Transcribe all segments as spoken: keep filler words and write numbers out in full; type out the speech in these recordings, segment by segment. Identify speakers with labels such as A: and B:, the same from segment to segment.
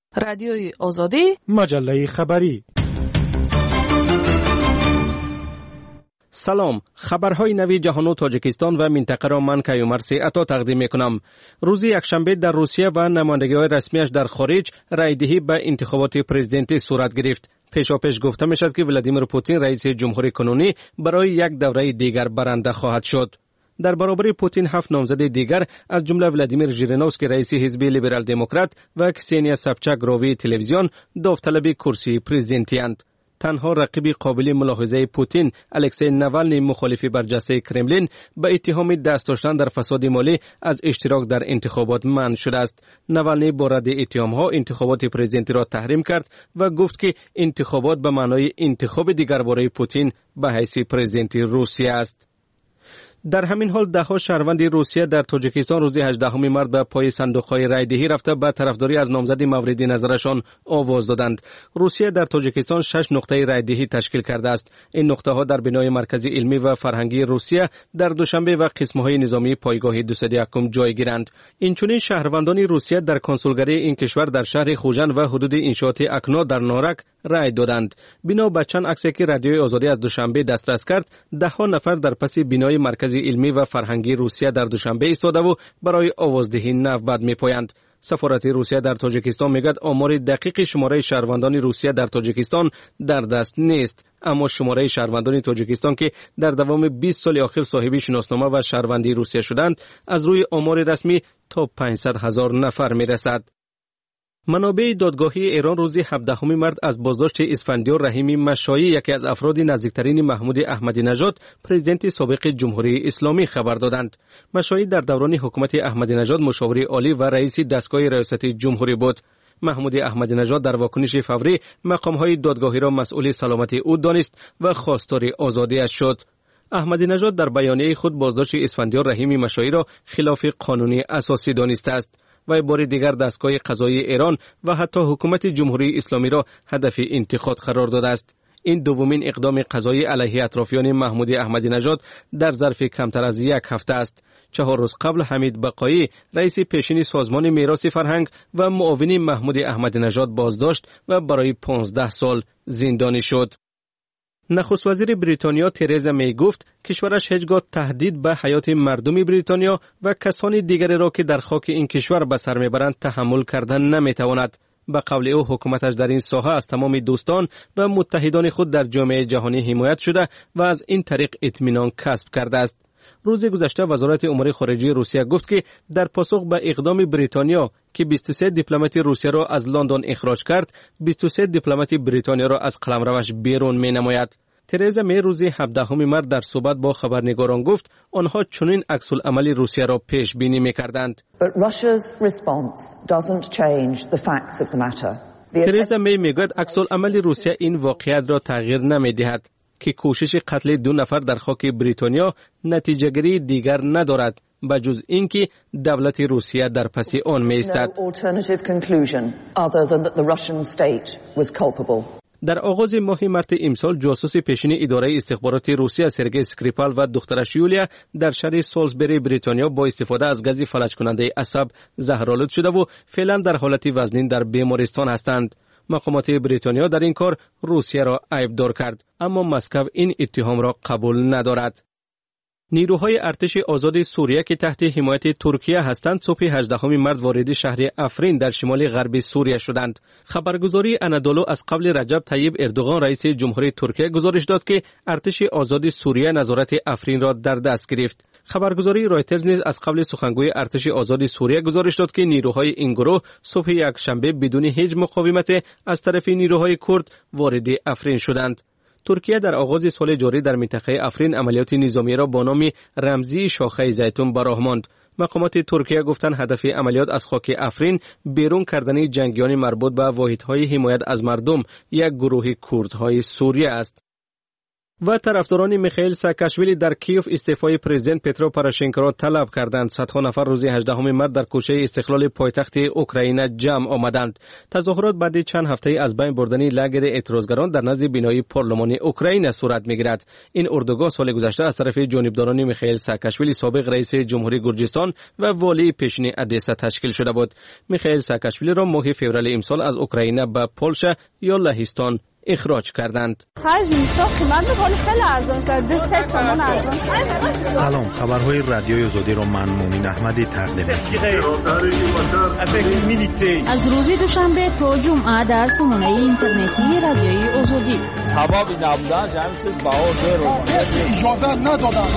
A: رادیوی آزادی،
B: مجله خبری. سلام، خبرهای نوی جهان و تاجیکستان و منطقه را من کیومرث عطا تقدیم میکنم. روز یکشنبه در روسیه و نمایندگی‌های رسمیش در خارج رایدهی به انتخابات پرزیدنتی صورت گرفت. پیشاپیش گفته میشد که ولادیمیر پوتین رئیس جمهوری کنونی برای یک دوره دیگر برنده خواهد شد. در برابر پوتین هفت نامزد دیگر از جمله ولادیمیر ژیرینوفسکی رئیس حزب لیبرال دموکرات و کسینیا سابچاک راوی تلویزیون داوطلب کرسی پرزیدنتی اند. تنها رقیب قابل ملاحظه پوتین الکسی ناوالنی مخالف برجسته کرملین به اتهام دست داشتن در فساد مالی از اشتراک در انتخابات منع شده است. ناوالنی با رد اتهام‌ها انتخابات پرزیدنتی را تحریم کرد و گفت که انتخابات به معنای انتخاب دیگر برای پوتین به حیث پرزیدنتی روسیه است. در همین حال ده ها شهروند روسیه در تاجیکستان روز هجدهم مارس به پای صندوق‌های رایدهی رفته به طرفداری از نامزد مورد نظرشان آواز دادند. روسیه در تاجیکستان شش نقطه رایدهی تشکیل کرده است. این نقطه‌ها در بنای مرکز علمی و فرهنگی روسیه در دوشنبه و قسم‌های نظامی پایگاه دویست و یک جای گیرند. اینچنین شهروندان روسیه در کنسولگری این کشور در شهر خوجند و حدود انشاءات اکنا در نارک رای دادند. بنا به چند عکسی که رادیوی آزادی از دوشنبه دسترس کرد، ده ها نفر در پس بنای مرکز علمی و فرهنگی روسیه در دوشنبه ایستاده و برای آوازدهی نوبت می‌پایند. سفارت روسیه در تاجیکستان میگوید آمار دقیق شماره شهروندان روسیه در تاجیکستان در دست نیست، اما شماره شهروندان تاجیکستان که در دوام بیست سال اخیر صاحب شناسنامه و شهروندی روسیه شدند از روی آمار رسمی تا پانصد هزار نفر میرسد. منابع دادگاهی ایران روز هفدهم مارس از بازداشت اسفندیار رحیمی مشایی، یکی از افراد نزدیکترین محمود احمدی نژاد پرزیدنت سابق جمهوری اسلامی خبر دادند. مشایی در دوران حکومت احمدی نژاد مشاور عالی و رئیس دستگاه ریاست جمهوری بود. محمود احمدی نژاد در واکنش فوری مقام‌های دادگاهی را مسئول سلامت او دانست و خواستار آزادی‌اش شد. احمدی نژاد در بیانیه خود بازداشت اسفندیار رحیمی مشایی را خلاف قانونی اساسی دانسته است و بار دیگر دستگاه قضایی ایران و حتی حکومت جمهوری اسلامی را هدف انتقاد قرار داده است. این دومین اقدام قضایی علیه اطرافیان محمود احمدی نژاد در ظرف کمتر از یک هفته است. چهار روز قبل حمید بقایی رئیس پیشین سازمان میراث فرهنگ و معاون محمود احمدی نژاد بازداشت و برای پانزده سال زندانی شد. نخست وزیر بریتانیا ترزا می گفت کشورش هیچگاه تهدید به حیات مردم بریتانیا و کسان دیگری را که در خاک این کشور به سر میبرند تحمل کردن نمیتواند. به قول او حکومتش در این ساحه از تمام دوستان و متحدان خود در جامعه جهانی حمایت شده و از این طریق اطمینان کسب کرده است. روز گذشته وزارت امور خارجه روسیه گفت که در پاسخ به اقدام بریتانیا که بیست و سه دیپلمات روسیه را از لندن اخراج کرد، بیست و سه دیپلمات بریتانیا را از قلمروش بیرون می نماید. ترزا می روز هفدهم مارس در صحبت با خبرنگاران گفت آنها چنین عکس العمل روسیه را پیش بینی می کردند. ترزا می می گوید عکس العمل روسیه این واقعیت را تغییر نمی دهد که کوشش قتل دو نفر در خاک بریتانیا نتیجه گیری دیگر ندارد بجز اینکه دولت روسیه در پس آن می ایستد. در آغاز ماه مارس امسال جاسوس پیشین اداره استخبارات روسیه سرگئی اسکریپال و دخترش یولیا در شهر سالزبری بریتانیا با استفاده از گاز فلج کننده عصب زهرآلود شده و فعلا در حالت وزنین در بیمارستان هستند. مقامات بریتانیا در این کار روسیه را عیبدار کرد، اما مسکو این اتهام را قبول ندارد. نیروهای ارتش آزاد سوریه که تحت حمایت ترکیه هستند صبح هجدهم مارس وارد شهر افرین در شمال غرب سوریه شدند. خبرگزاری انادولو از قبل رجب طیب اردوغان رئیس جمهوری ترکیه گزارش داد که ارتش آزاد سوریه نظارت افرین را در دست گرفت. خبرگزاری رایترز نیز از قبل سخنگوی ارتش آزاد سوریه گزارش داد که نیروهای این گروه صبح یکشنبه بدون هیچ مقاومت از طرف نیروهای کرد وارد افرین شدند. ترکیه در آغاز سال جاری در منطقه افرین عملیات نظامی را با نام رمزی شاخه زیتون براه ماند. مقامات ترکیه گفتند هدف عملیات از خاک افرین بیرون کردن جنگیان مربوط به واحدهای حمایت از مردم یک گروه کردهای سوریه است. و طرفداران میخائیل ساکاشویلی در کیف استعفای پرزیدنت پترو پوروشنکو را طلب کردند. صدها نفر روز هجدهم مارس در کوچه استقلال پایتخت اوکراین جمع آمدند. تظاهرات بعد چند هفته از بین بردن لاگر اعتراضگران در نزد بینای پارلمان اوکراین صورت میگیرد. این اردوگاه سال گذشته از طرف جانبداران میخائیل ساکاشویلی سابق رئیس جمهوری گرجستان و والی پیشین ادسا تشکیل شده بود. میخائیل ساکاشویلی را ماه فوریه امسال از اوکراین به پولشا یا لهستان اخراج کردند.
A: سلام، خبرهای رادیوی آزادی را من مومن احمدی تقدیم می‌کنم.
C: از روز دوشنبه تا جمعه در سامانه اینترنتی رادیوی آزادی.
D: سبب نبودن جمعیت باور اجازه ندادن.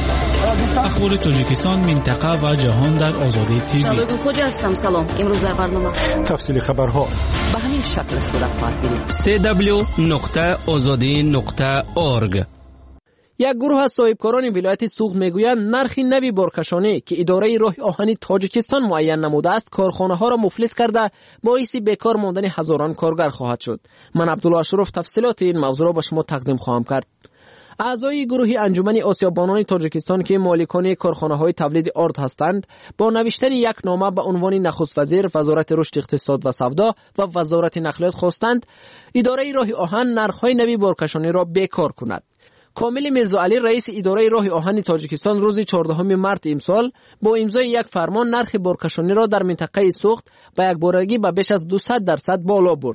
E: اخبار تاجیکستان، منطقه و جهان در آزادی تیوی.
C: شبکه خوجا هستم. سلام. امروز در برنامه
A: تفصیل خبرها
C: به همین شکل صورت خواهد گرفت.
B: سی دبلیو نقطه آزادی نقطه اورگ.
F: یک گروه از صاحبکاران ولایت سوخت میگویند نرخ نوی بارکشانی که اداره راه آهن تاجیکستان معین نموده است کارخانه ها را مفلس کرده باعث بیکار ماندن هزاران کارگر خواهد شد. من عبدالله اشرف تفصیلات این موضوع را به شما تقدیم خواهم کرد. اعضای گروه انجمن آسیابانان تاجیکستان که مالکان کارخانه‌های تولید آرد هستند با نوشتن یک نامه به عنوان نخست وزیر وزارت رشد اقتصاد و سودا و وزارت نقلیات خواستند اداره راه آهن نرخ‌های نوی بارکشانی را بیکار کند. کامل میرزاعلی رئیس اداره راه آهن تاجیکستان روز چهاردهم مارس امسال با امضای یک فرمان نرخ بارکشانی را در منطقه سوخت به یک بارگی به بیش از دویست درصد بالا برد.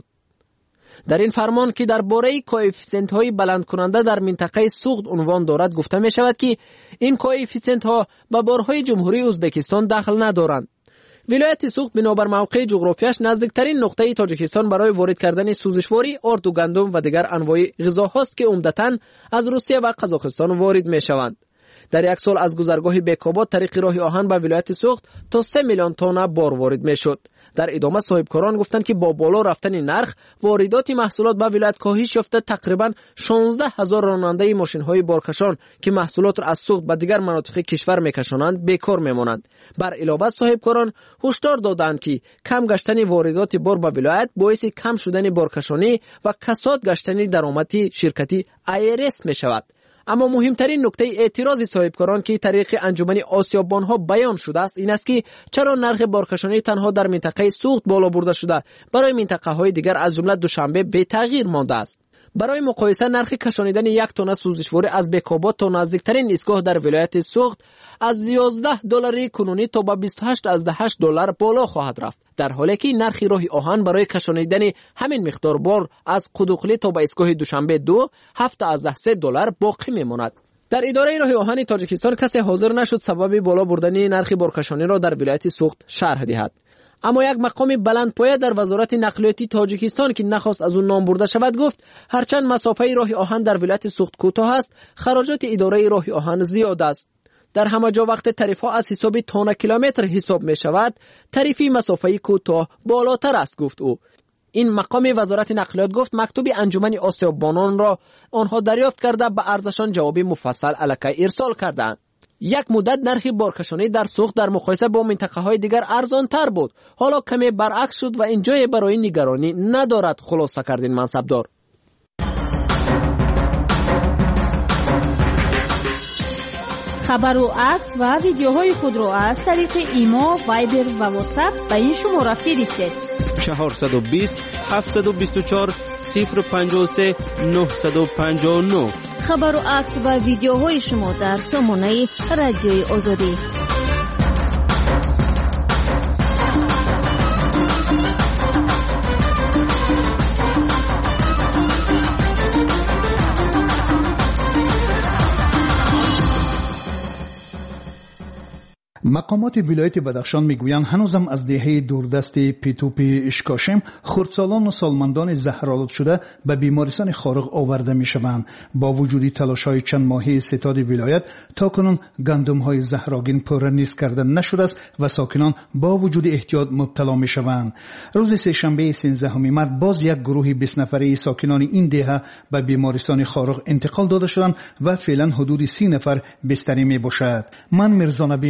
F: در این فرمان که درباره کوئفیسیانت های بلند کننده در منطقه سوخت عنوان دارد گفته می شود که این کوئفیسیانت ها به بارهای جمهوری ازبکستان دخل ندارند. ولایت سوخت بنابر موقع جغرافیاش نزدیکترین نقطه تاجیکستان برای وارد کردن سوزشواری آرد و گندم و دیگر انواع غذاهاست که عمدتاً از روسیه و قزاقستان وارد می شوند. در یک سال از گذرگاه بیکاباد طریق راه آهن به ولایت سوخت تا سه میلیون تن بار وارد می شد. در ادامه صاحبکاران گفتند که با بالا رفتن نرخ واردات محصولات به ولایت کاهش یافته تقریبا شانزده هزار راننده ماشین‌های بارکشان که محصولات را از سوخت به دیگر مناطق کشور می‌کشانند بیکار می‌مانند. بر علاوه صاحبکاران هشدار دادند که کم گشتن واردات بار به ولایت باعث کم شدن بارکشانی و کساد گشتن درآمدی شرکتی ایرس می‌شود. اما مهمترین نکته اعتراض صاحبکاران که طریق انجمن آسیابانها بیان شده است این است که چرا نرخ بارکشانی تنها در منطقه سوخت بالا برده شده برای منطقه های دیگر از جمله دوشنبه بی تغییر مانده است. برای مقایسه نرخ کشانیدن یک تن سوزشواری از بیکاباد تا نزدیکترین ایستگاه در ولایت سوخت از یازده دلار کنونی تا به بیست و هشت از هشت دلار بالا خواهد رفت، در حالی که نرخ راه آهن برای کشانیدن همین مقدار بار از قدوقلی تا به ایستگاه دوشنبه دو هفت از سه دلار باقی میماند. در اداره راه آهن تاجیکستان کسی حاضر نشد سبب بالا بردن نرخ بارکشانی را در ولایت سوخت شرح دهد. اما یک مقام بلندپایه در وزارت نقلیاتی تاجیکستان که نخواست از اون نام برده شود گفت هرچند مسافه راه آهن در ولایت سوخت کوتاه است، خراجات اداره راه آهن زیاد است. در همه جا وقت تعریف ها از حساب تانه کیلومتر حساب می شود، تعریف مسافه کوتاه بالاتر است گفت او. این مقام وزارت نقلیات گفت مکتوب انجمن آسیابانان را آنها دریافت کرده به ارزشان جواب مفصل الکی ارسال کردند. یک مدت نرخ بارکشانی در سوخت در مقایسه با منطقه های دیگر ارزان تر بود، حالا کمی برعکس شد و این جای برای نگرانی ندارد، خلاصه کردین منصبدار.
C: خبر و عکس و ویدیوهای خود را از طریق ایما، وایبر و واتساپ به این شماره فرستید:
B: چهارصد و بیست هفتصد و بیست و چهار صفر پنجاه و سه نهصد و پنجاه و نه.
C: خبر و عکس و ویدیوهای شما در سامانه رادیوی آزادی.
G: مقامات ولایت بدخشان میگویند هنوزم از دهه دوردست پیتوپی اشکاشم خردسالان و سالمندان زهرآلود شده به بیمارستان خارق آورده میشوند. با وجود تلاش‌های چند ماهه ستاد ولایت تاکنون گندم‌های زهرآگین پره‌ریز کرده نشده است و ساکنان با وجود احتیاط مبتلا میشوند. روز سه‌شنبه سیزدهم مارس باز یک گروه بیست نفره ساکنان این دهه به بیمارستان خارق انتقال داده شدند و فعلا حدود سی نفر بستری میباشد. من میرزا نبی خالقزاد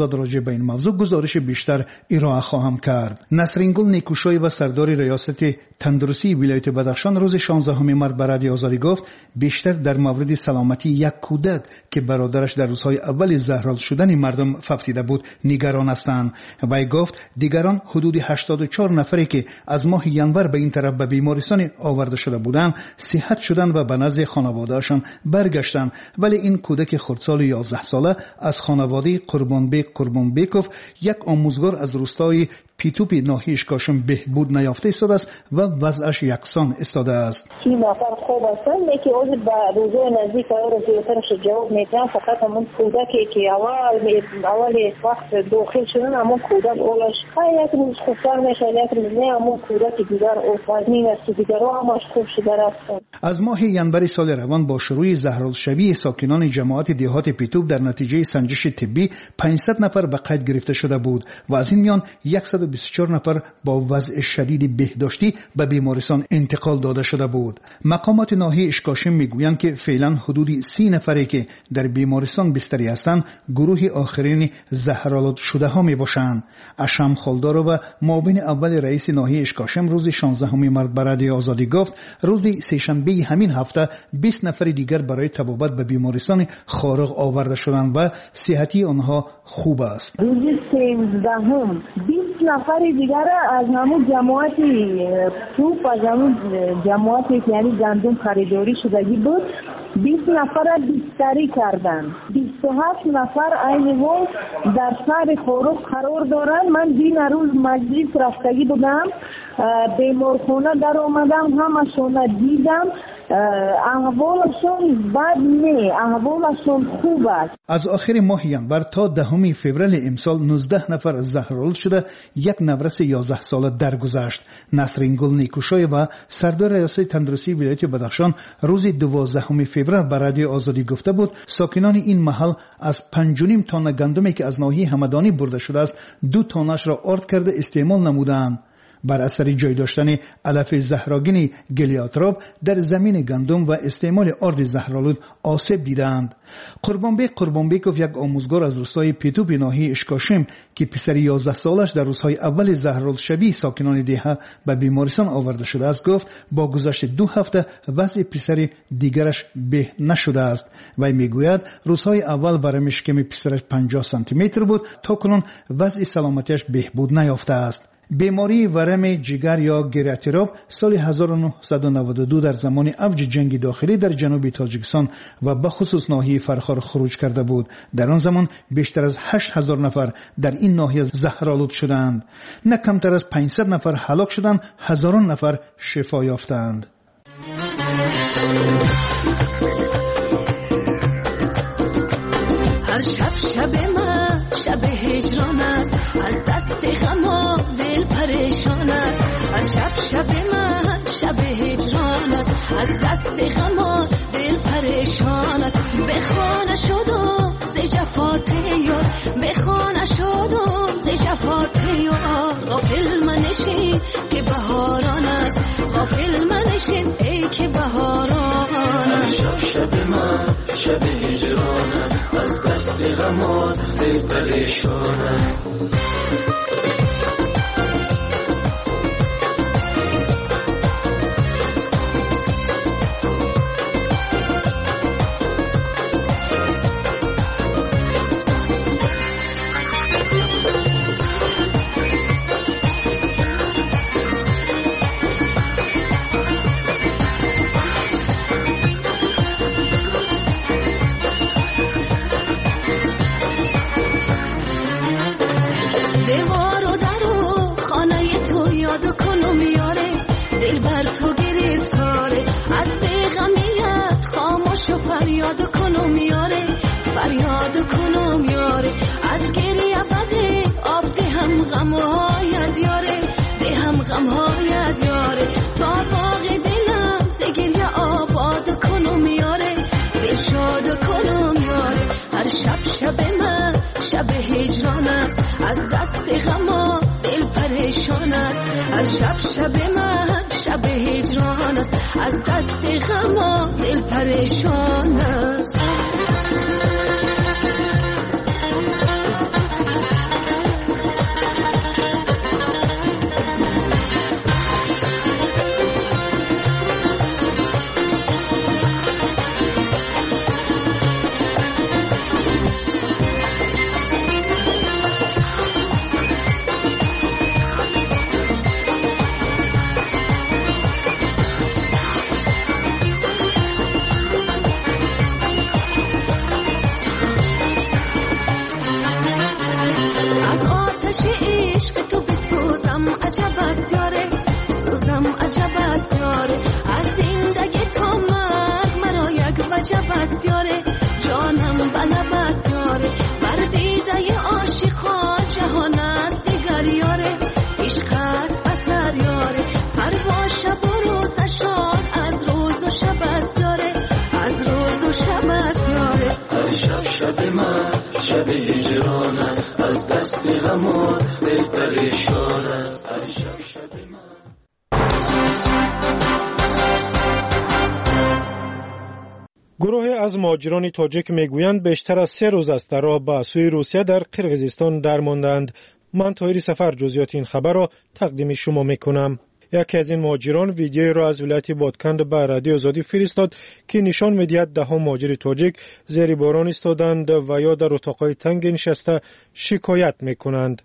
G: آزاد راجع به این موضوع گزارش بیشتر ارائه خواهم کرد. نسرینگل نیکوشای و سردار ریاست تندرستی ولایت بدخشان روز شانزدهم مارس به رادیو آزادی گفت بیشتر در مورد سلامتی یک کودک که برادرش در روزهای اول زهرال شدن مردم فوتیده بود نگران هستند. وی گفت دیگران حدود هشتاد و چهار نفری که از ماه ینور به این طرف به بیمارستان آورده شده بودند صحت شدند و به نزد خانواده‌شان برگشتند، ولی این کودک خردسال یازده ساله از خانواده قربانبیک قربانبیکوف یک آموزگار از روستای پیتوپی ناحیه اشکاشم بهبود نیافته ایستاده است و وضعش یکسان ایستاده است.
H: این نفر خوب هستند که از به روزهای نزدیک او رسیدنش جواب میدن، فقط همون کودکی که اول اول وقت داخل شدن همون کودک اولش یک روز خوبتر میشه، یک روز نه، همون کودک دیگر اوفازمین است، دیگر همش خوب شده است. از
G: ماه ینور سال روان با شروع زهرالشوی ساکنان جماعت دیهات پیتوپ در نتیجه سنجش طبی پانصد نفر به قید گرفته شده بود و از این میان صد و بیست و چهار نفر با وضع شدید بهداشتی به بیمارستان انتقال داده شده بود. مقامات ناحیه اشکاشم میگویند که فعلا حدود سی نفری که در بیمارستان بستری هستند گروه آخرین زهرالود شده ها می باشند. اشم خالدار و معاون اول رئیس ناحیه اشکاشم روز شانزدهم مارس به رادیو آزادی گفت روز سه‌شنبه همین هفته بیست نفر دیگر برای طبابت به بیمارستان خارق آورده شدند و صحتی آنها خوب است.
H: روز سیزدهم بیست نفر دیگر از همون جماعتی توپ از همون جماعتی که یعنی گندم خریداری شدگی بود بیست نفر بستری کردن. بیست و هفت نفر این وقت در سر خروف قرار دارن. من دین روز مجلس رفتگی بودم، بیمارخانه در آمدم، همشون دیدم، احوالشون بد نه، احوالشون خوب است.
G: از آخر ماه ینور تا دهم فوریه امسال نوزده نفر زهرالود شده، یک نورس یازده ساله درگذشت. نسرینگل نیکوشای و سردار ریاست تندرستی ولایت بدخشان روز دوازدهم فوریه به رادیو آزادی گفته بود ساکنان این محل از پنج و نیم تن گندمی که از ناحیه همدانی برده شده است دو تنش را آرد کرده استعمال نمودند. بر اثر جای داشتن علف زهراگین گلیاتراب در زمین گندم و استعمال آرد زهرالود آسیب دیدند. قربانبیک قربانبیکوف یک آموزگار از روستای پیتوپ ناحیه اشکاشم که پسر یازده سالش در روزهای اول زهرالود شوی ساکنان دیها به بیمارستان آورده شده است گفت با گذشت دو هفته وضع پسر دیگرش به نشده است. وی میگوید روزهای اول ورم شکم پسرش پنجاه سانتی متر بود، تا کنون وضع سلامتیش بهبود نیافته است. بیماری ورم جگر یا گریاتراب سال هزار و نهصد و نود و دو در زمان اوج جنگ داخلی در جنوب تاجیکستان و به خصوص ناحیه فرخار خروج کرده بود. در آن زمان بیشتر از هشت هزار نفر در این ناحیه زهرالود شدند. نه کمتر از پانصد نفر هلاک شدند، هزاران نفر شفا یافتند.
I: هر شب شب ما شب هجران است، از دست غم دل پریشان است. هر شب شب ما شب هجران است، از دست غم دل پریشان است. بخوانه شدم ز جفات یار، بخوانه شدم ز جفات یار. غافل منشین که بهاران است، غافل منشین ای که بهاران است.
J: شب شب ما شب هجران است، از دست غم دل پریشان است.
I: فریاد کنم یاره، از گریه بده آب ده هم غم هایت یاره، ده هم غم هایت یاره. تا باغ دلم ز گریه آباد کنم یاره، دل شاد کنم یاره. هر شب شب من شب هجران است، از دست غم دل پریشان است. هر شب شب من شب هجران است، از دست غم دل پریشان است.
J: دست غمان دل پریشان است. هر شب شب من
K: گروه از مهاجران تاجیک میگویند بیشتر از سه روز است در راه به سوی روسیه در قرقیزستان درماندند. من طاهر سفر جزئیات این خبر را تقدیم شما میکنم. یکی از این مهاجران ویدیویی را از ولایت بادکند به رادیو آزادی فرستاد که نشان می‌دهد ده‌ها مهاجر تاجیک زیر باران ایستادند و یا در اتاق‌های تنگ نشسته شکایت میکنند.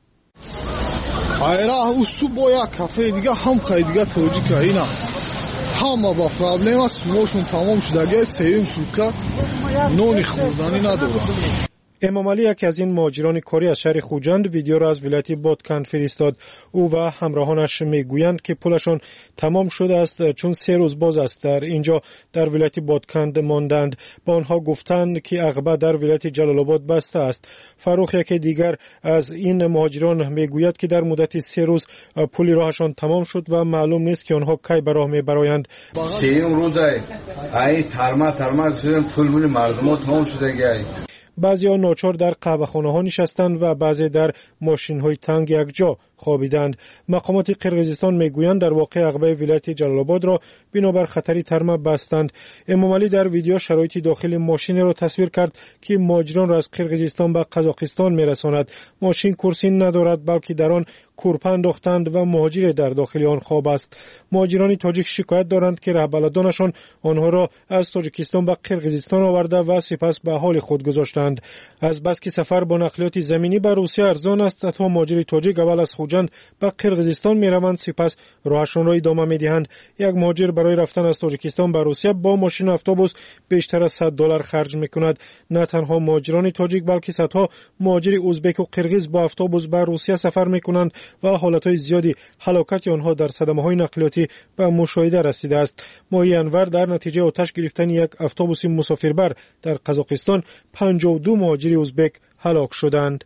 L: айра усу бо як кафе дига ҳам қайдига тоҷика ина ҳама ба проблема сумошун тамом шудаги сеюм сутка нони хӯрдани надорад.
K: امام علی یکی از این مهاجران کاری از شهر خوجند ویدیو را از ولایت بادکند فرستاد. او و همراهانش میگویند که پولشان تمام شده است چون سه روز باز است در اینجا در ولایت بادکند ماندند. با آنها گفتند که عقبه در ولایت جلال آباد بسته است. فروخ یکی دیگر از این مهاجران میگوید که در مدت سه روز پول راهشان تمام شد و معلوم نیست که آنها کی به راه میبرآیند.
M: سه روز ای ترما ترما شدن پول مردم تمام شده.
K: بعضی ها ناچار در قهوه‌خانه ها نشستند و بعضی در ماشین های تنگ یک جا خوابیدند. مقامات قرقیزستان میگویند در واقع عقبه ولایت جلال آباد را بنابر خطری ترمه بستند. امام علی در ویدیو شرایط داخل ماشین را تصویر کرد که مهاجران را از قرقیزستان به قزاقستان میرساند. ماشین کرسی ندارد بلکه در آن کورپه انداختند و مهاجر در داخل آن خواب است. مهاجران تاجیک شکایت دارند که رهبرانشان آنها را از تاجیکستان به قرقیزستان آورده و سپس به حال خود گذاشتند. از بس که سفر با نقلیات زمینی به روسیه ارزان است، صدها مهاجر تاجیک اول از خوجند به قرقیزستان میروند سپس راهشان را ادامه میدهند. یک مهاجر برای رفتن از تاجیکستان به روسیه با ماشین اتوبوس بیشتر از صد دلار خرج میکند. نه تنها مهاجران تاجیک بلکه صدها مهاجر ازبک و قرقیز با اتوبوس به روسیه سفر میکنند و حالتهای زیادی هلاکت آنها در صدمه‌های نقلیاتی به مشاهده رسیده است. ماه انور در نتیجه آتش گرفتن یک اتوبوس مسافربر در قزاقستان پنجاه و دو مهاجر ازبک هلاک شدند.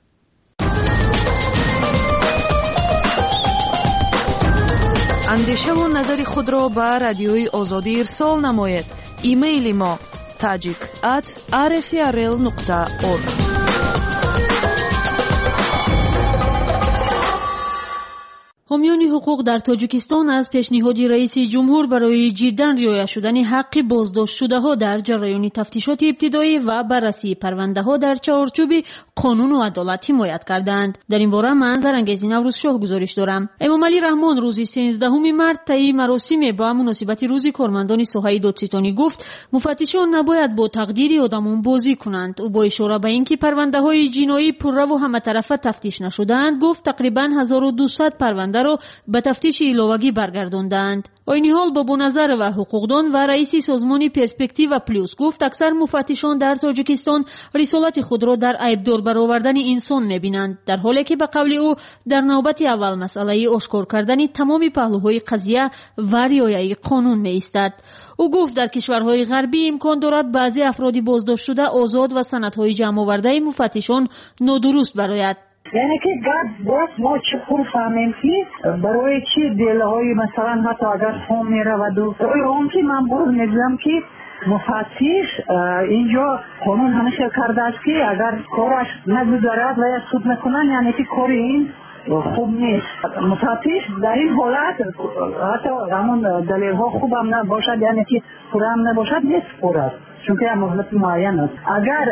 N: اندیشه و نظر خود را به رادیوی آزادی ارسال نمایید. ایمیل ما tajik at r f r l nokta org.
C: حامیان حقوق در تاجیکستان از پیشنهاد رئیس جمهور برای جداً رعایت شدن حق بازداشت شده ها در جریان تفتیشات ابتدایی و بررسی پرونده ها در چارچوب قانون و عدالت حمایت کردند. در این باره من زرانگیز نوروز شاه گزارش دارم. امام علی رحمان روز سیزدهم مارس طی مراسم با مناسبت روز کارمندان ساحه دادستانی گفت مفتشان نباید با تقدیر آدمان بازی کنند. او با اشاره به اینکه پرونده های جنایی پررو و همه طرفه تفتیش نشدند گفت تقریباً هزار و دویست پرونده را به تفتیش ایلوگی برگرداندند. این حال بابو نظر و حقوقدان و رئیس سازمان پرسپکتیو پلوس گفت اکثر مفتشان در تاجیکستان رسالت خود را در عیبدار برآوردن انسان می‌بینند، در حالی که به قول او در نوبت اول مسئله آشکار کردن تمام پهلوهای قضیه و رعایت قانون می‌ایستد. او گفت در کشورهای غربی امکان دارد بعضی افراد بازداشت شده آزاد و سندهای جمع آورده مفتشان نادرست برآید.
O: یعنی که گفت باز ما چطور فهمیم که برای چی دلهای مثلا حتی اگر فهم میره و دو اون که من باز میگم که مفتش اینجا قانون همیشه کرده است که اگر کارش نگذارد و یا سود نکنن یعنی که کار این خوب نیست. مفتش در این حالت حتی همون دلیل ها خوب هم نباشد یعنی که پوره هم نباشد نیست پوره چون که مهلت معین است. اگر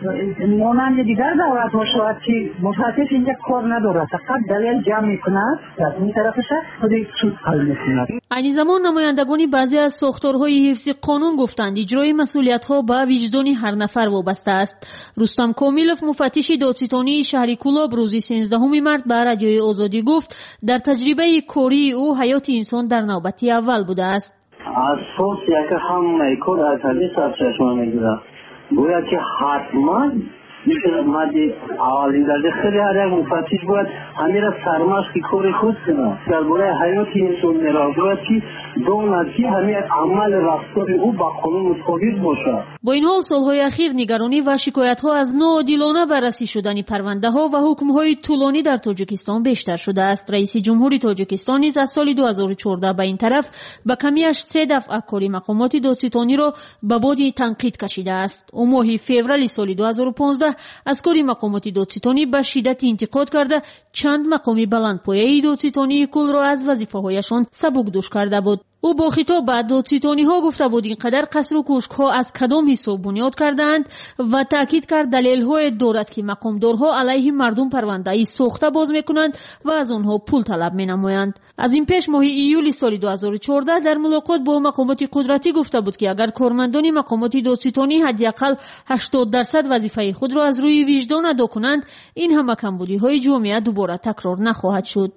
O: مانند دیگر دولت ها شود که مفتش اینجا کار ندارد فقط دلیل جمع میکند از این طرفش خود سود حل میکند.
C: این زمان نمایندگان بعضی از ساختارهای حفظ قانون گفتند اجرای مسئولیت ها به وجدان هر نفر وابسته است. رستم کامیلوف مفتش دادستانی شهر کولاب روز سیزدهم مارس به رادیوی آزادی گفت در تجربه کاری او حیات انسان در نوبت اول بوده است.
P: اساس یک همه کار از همین سرچشمه میگیره باید که حتما میشه مادی اولی درجه خیلی هر یک مفتش باید همین را سرماش که کار خود کنه درباره حیات انسان میرا باید که دونت که همین عمل رفتار او با قانون مطابق باشه.
C: با این حال سالهای اخیر نگرانی و شکایت ها از ناعادلانه بررسی شدن پرونده ها و حکم های طولانی در تاجیکستان بیشتر شده است. رئیس جمهوری تاجیکستان نیز از سال دو هزار و چهارده به این طرف به کمیش سه دفعه کاری مقامات دادستانی را به باد تنقید کشیده است. او ماه فوریه سال دو هزار و پانزده از کار مقامات دادستانی به شدت انتقاد کرده چند مقام بلندپایه دادستانی کل را از وظیفه‌هایشان سبکدوش کرده بود. او با خطاب به دادستانی‌ها گفته بود اینقدر قصر و کوشک‌ها از کدام حساب بنیاد کردند و تاکید کرد دلیل‌های دارد که مقامدارها علیه مردم پرونده‌ای ساخته باز می‌کنند و از آنها پول طلب می‌نمایند. از این پیش ماه ایول سال دو هزار و چهارده در ملاقات با مقامات قدرتی گفته بود که اگر کارمندان مقامات دادستانی حداقل هشتاد درصد وظیفه خود را از روی وجدان ادا کنند، این همه کمبودی‌های جامعه دوباره تکرار نخواهد شد.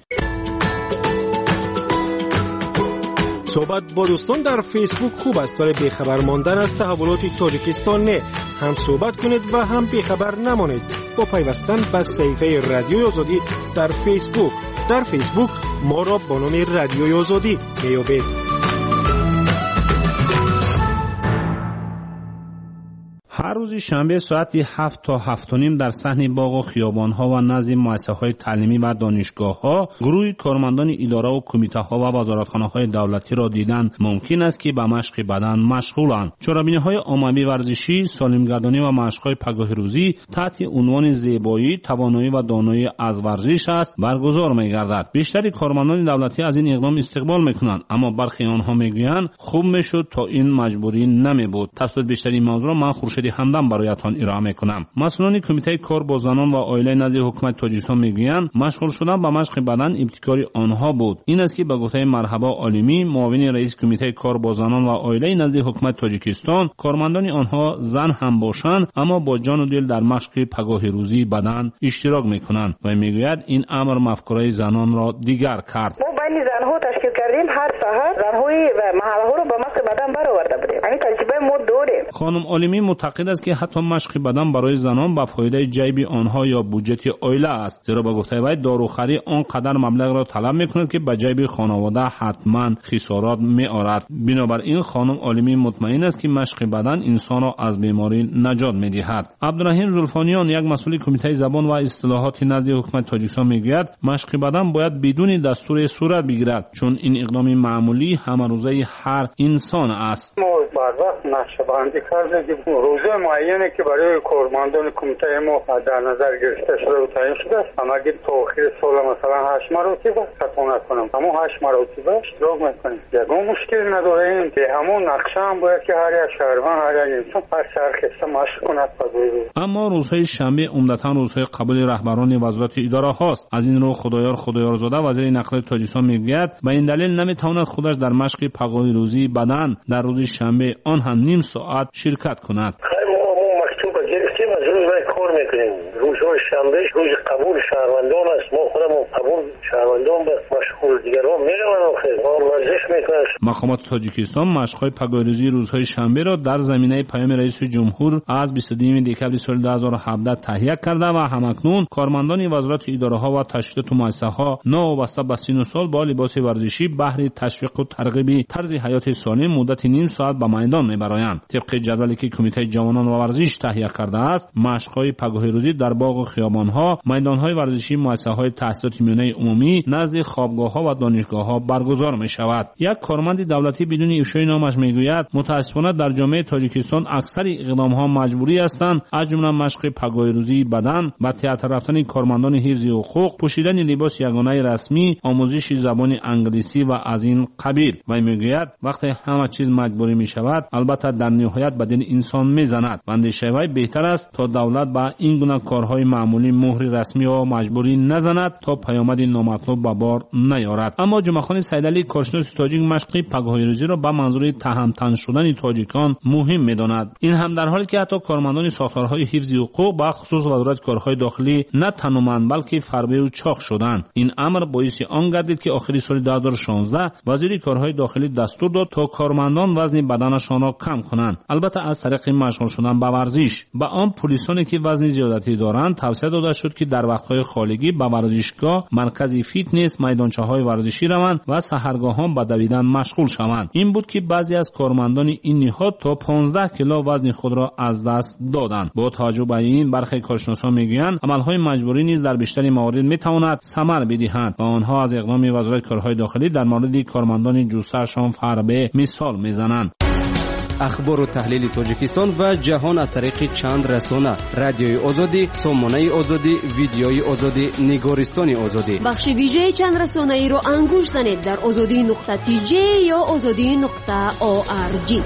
B: صحبت با دوستان در فیسبوک خوب است، ولی بیخبر ماندن از تحولات تاجیکستان نه. هم صحبت کنید و هم بیخبر نمانید با پیوستن به صفحه رادیوی آزادی در فیسبوک. در فیسبوک ما را با نام رادیوی آزادی میابید.
E: هر روز شنبه ساعت هفت تا هفت و نیم در صحن باغ و خیابان‌ها و نزد مؤسسه‌های تعلیمی و دانشگاه‌ها گروه کارمندان اداره و کمیته‌ها و وزارتخانه‌های دولتی را دیدن ممکن است که به مشق بدن مشغولند. چرابینی‌های عمومی ورزشی، سالمگردانی و مشق‌های پگاه روزی تحت عنوان زیبایی، توانایی و دانایی از ورزش است برگزار می‌گردد. بیشتر کارمندان دولتی از این اقدام استقبال می‌کنند، اما برخی آنها می‌گویند خوب می‌شد تا این مجبوری نمی‌بود. توسط بیشتر این موضوع را من خورشید همدم برایتان ارائه میکنم. مسئولان کمیته کار با زنان و عائله نزد حکومت تاجیکستان میگویند مشغول شدن به مشق بدن ابتکاری آنها بود. این است که به گفته مرحبا عالمی، معاون رئیس کمیته کار با زنان و عائله نزد حکومت تاجیکستان، کارمندان آنها زن هم باشند اما با جان و دل در مشق پگاه روزی بدن اشتراک میکنند و میگوید این امر مفکوره زنان را دیگر کرد.
Q: ما بین زنها تشکیل کردیم، هر سحر زنهای و محله ها رو به مشق بدن برآورده بودیم. این تجربه ما داریم.
E: خانم عالمی معتقد است که حتی مشق بدن برای زنان به فایده جیب آنها یا بودجه عائله است، زیرا به گفته وی داروخری آنقدر مبلغ را طلب میکند که به جیب خانواده حتما خسارات میآورد. بنابراین خانم عالمی مطمئن است که مشق بدن انسان را از بیماری نجات میدهد. عبدالرحیم زلفانیان، یک مسئول کمیته زبان و اصطلاحات نزد حکومت تاجیکستان میگوید مشق بدن باید بدون دستور صورت بگیرد، چون این اقدام معمولی همه روزه هر انسان است.
R: ما بر وقت نقشه‌بندی کردیم روزه معینی که برای کارمندان کمیته ما در نظر گرفته شده و تعیین شده است. اما اگه تا آخر سال مثلا هشت مرتبه خطا نکنم اما هشت مرتبه اشتراک میکنیم، یگان مشکل نداریم که همون نقشه هم باید که هر یک شهروند هر یک انسان هر شهرخسته مشق کند.
E: اما روزهای شنبه عمدتاً روزهای قبول رهبران وزارت اداره هاست. از این رو خدایار خدایارزاده وزیر نقل تاجیکستان میگوید به این دلیل نمیتواند خودش در مشق پگاه روزی بدن در روز شنبه آن هم نیم ساعت شرکت کند.
P: گرفتیم از روز باید کار میکنیم. روزهای شنبه روز قبول شهروندان است. ما خودمون قبول شهروندان به مشغول دیگران میروند آخر ما ورزش میکنیم.
E: مقامات تاجیکستان مشق‌های پگاه‌ریزی روزهای شنبه را در زمینه پیام رئیس جمهور از بیست و دو دکبر سال دو هزار و هفده تهیه کرده و همکنون کارمندان وزارت اداره‌ها و تشکیلات و مؤسسه‌ها نوابسته به سن و سال با لباس ورزشی بهر تشویق و ترغیب طرز حیات سالم مدت نیم ساعت به میدان میبرایند. طبق جدولی که کمیته جوانان و ورزش تهیه کرده است، مشق‌های پگاه روزی در باغ و خیابان‌ها، میدان‌های ورزشی، مؤسسه‌های تحصیلات میانه عمومی، نزد خوابگاه‌ها و دانشگاه‌ها برگزار می‌شود. یک کارمند دولتی بدون افشای نامش میگوید متأسفانه در جامعه تاجیکستان اکثر اقدام‌ها مجبوری هستند، از جمله مشق پگاه روزی بدن، به تئاتر رفتن کارمندان حفظ حقوق، پوشیدن لباس یگانه رسمی، آموزش زبان انگلیسی و از این قبیل. و میگوید وقتی همه چیز مجبوری می‌شود، البته در نهایت به دل انسان می‌زند. اندیشه وی بهتر است تا دولت با این گونه کارهای معمولی مهر رسمی و مجبوری نزند تا پیامد نامطلوب به بار نیارد. اما جمعه‌خان سیدعلی کارشناس تاجیک مشق پگاه روزی را به منظور تهمتن شدن تاجیکان مهم می‌داند. این هم در حالی که حتی کارمندان ساختارهای حفظ حقوق به خصوص وزارت کارهای داخلی نه تنومند بلکه فربه و چاق شدند. این امر باعث آن گردید که آخر سال دو هزار و شانزده وزیر کارهای داخلی دستور داد تا کارمندان وزن بدنشان را کم کنند، البته از طریق مشغول شدن به ورزش. با آن پلیسانی که وزن زیادتی دارند توصیه داده شد که در وقت‌های خالگی به ورزشگاه، مرکز فیتنس، میدانچه‌های ورزشی روند و سحرگاهان به دویدن مشغول شوند. این بود که بعضی از کارمندان این نهاد تا پانزده کیلو وزن خود را از دست دادند. با توجه به این برخی کارشناسان میگویند عمل‌های مجبوری نیز در بیشتر موارد میتواند ثمر بدهند و آنها از اقدام وزارت کارهای داخلی در مورد کارمندان جوسه‌شان فربه مثال میزنند.
B: اخبار و تحلیل تاجیکستان و جهان از طریق چند رسانه: رادیوی آزادی، سامانه آزادی، ویدیوی آزادی، نگارستان آزادی.
S: بخش ویژه چند رسانه ای رو انگوش زنید در آزادی نقطه تی جی یا آزادی نقطه او آر جی.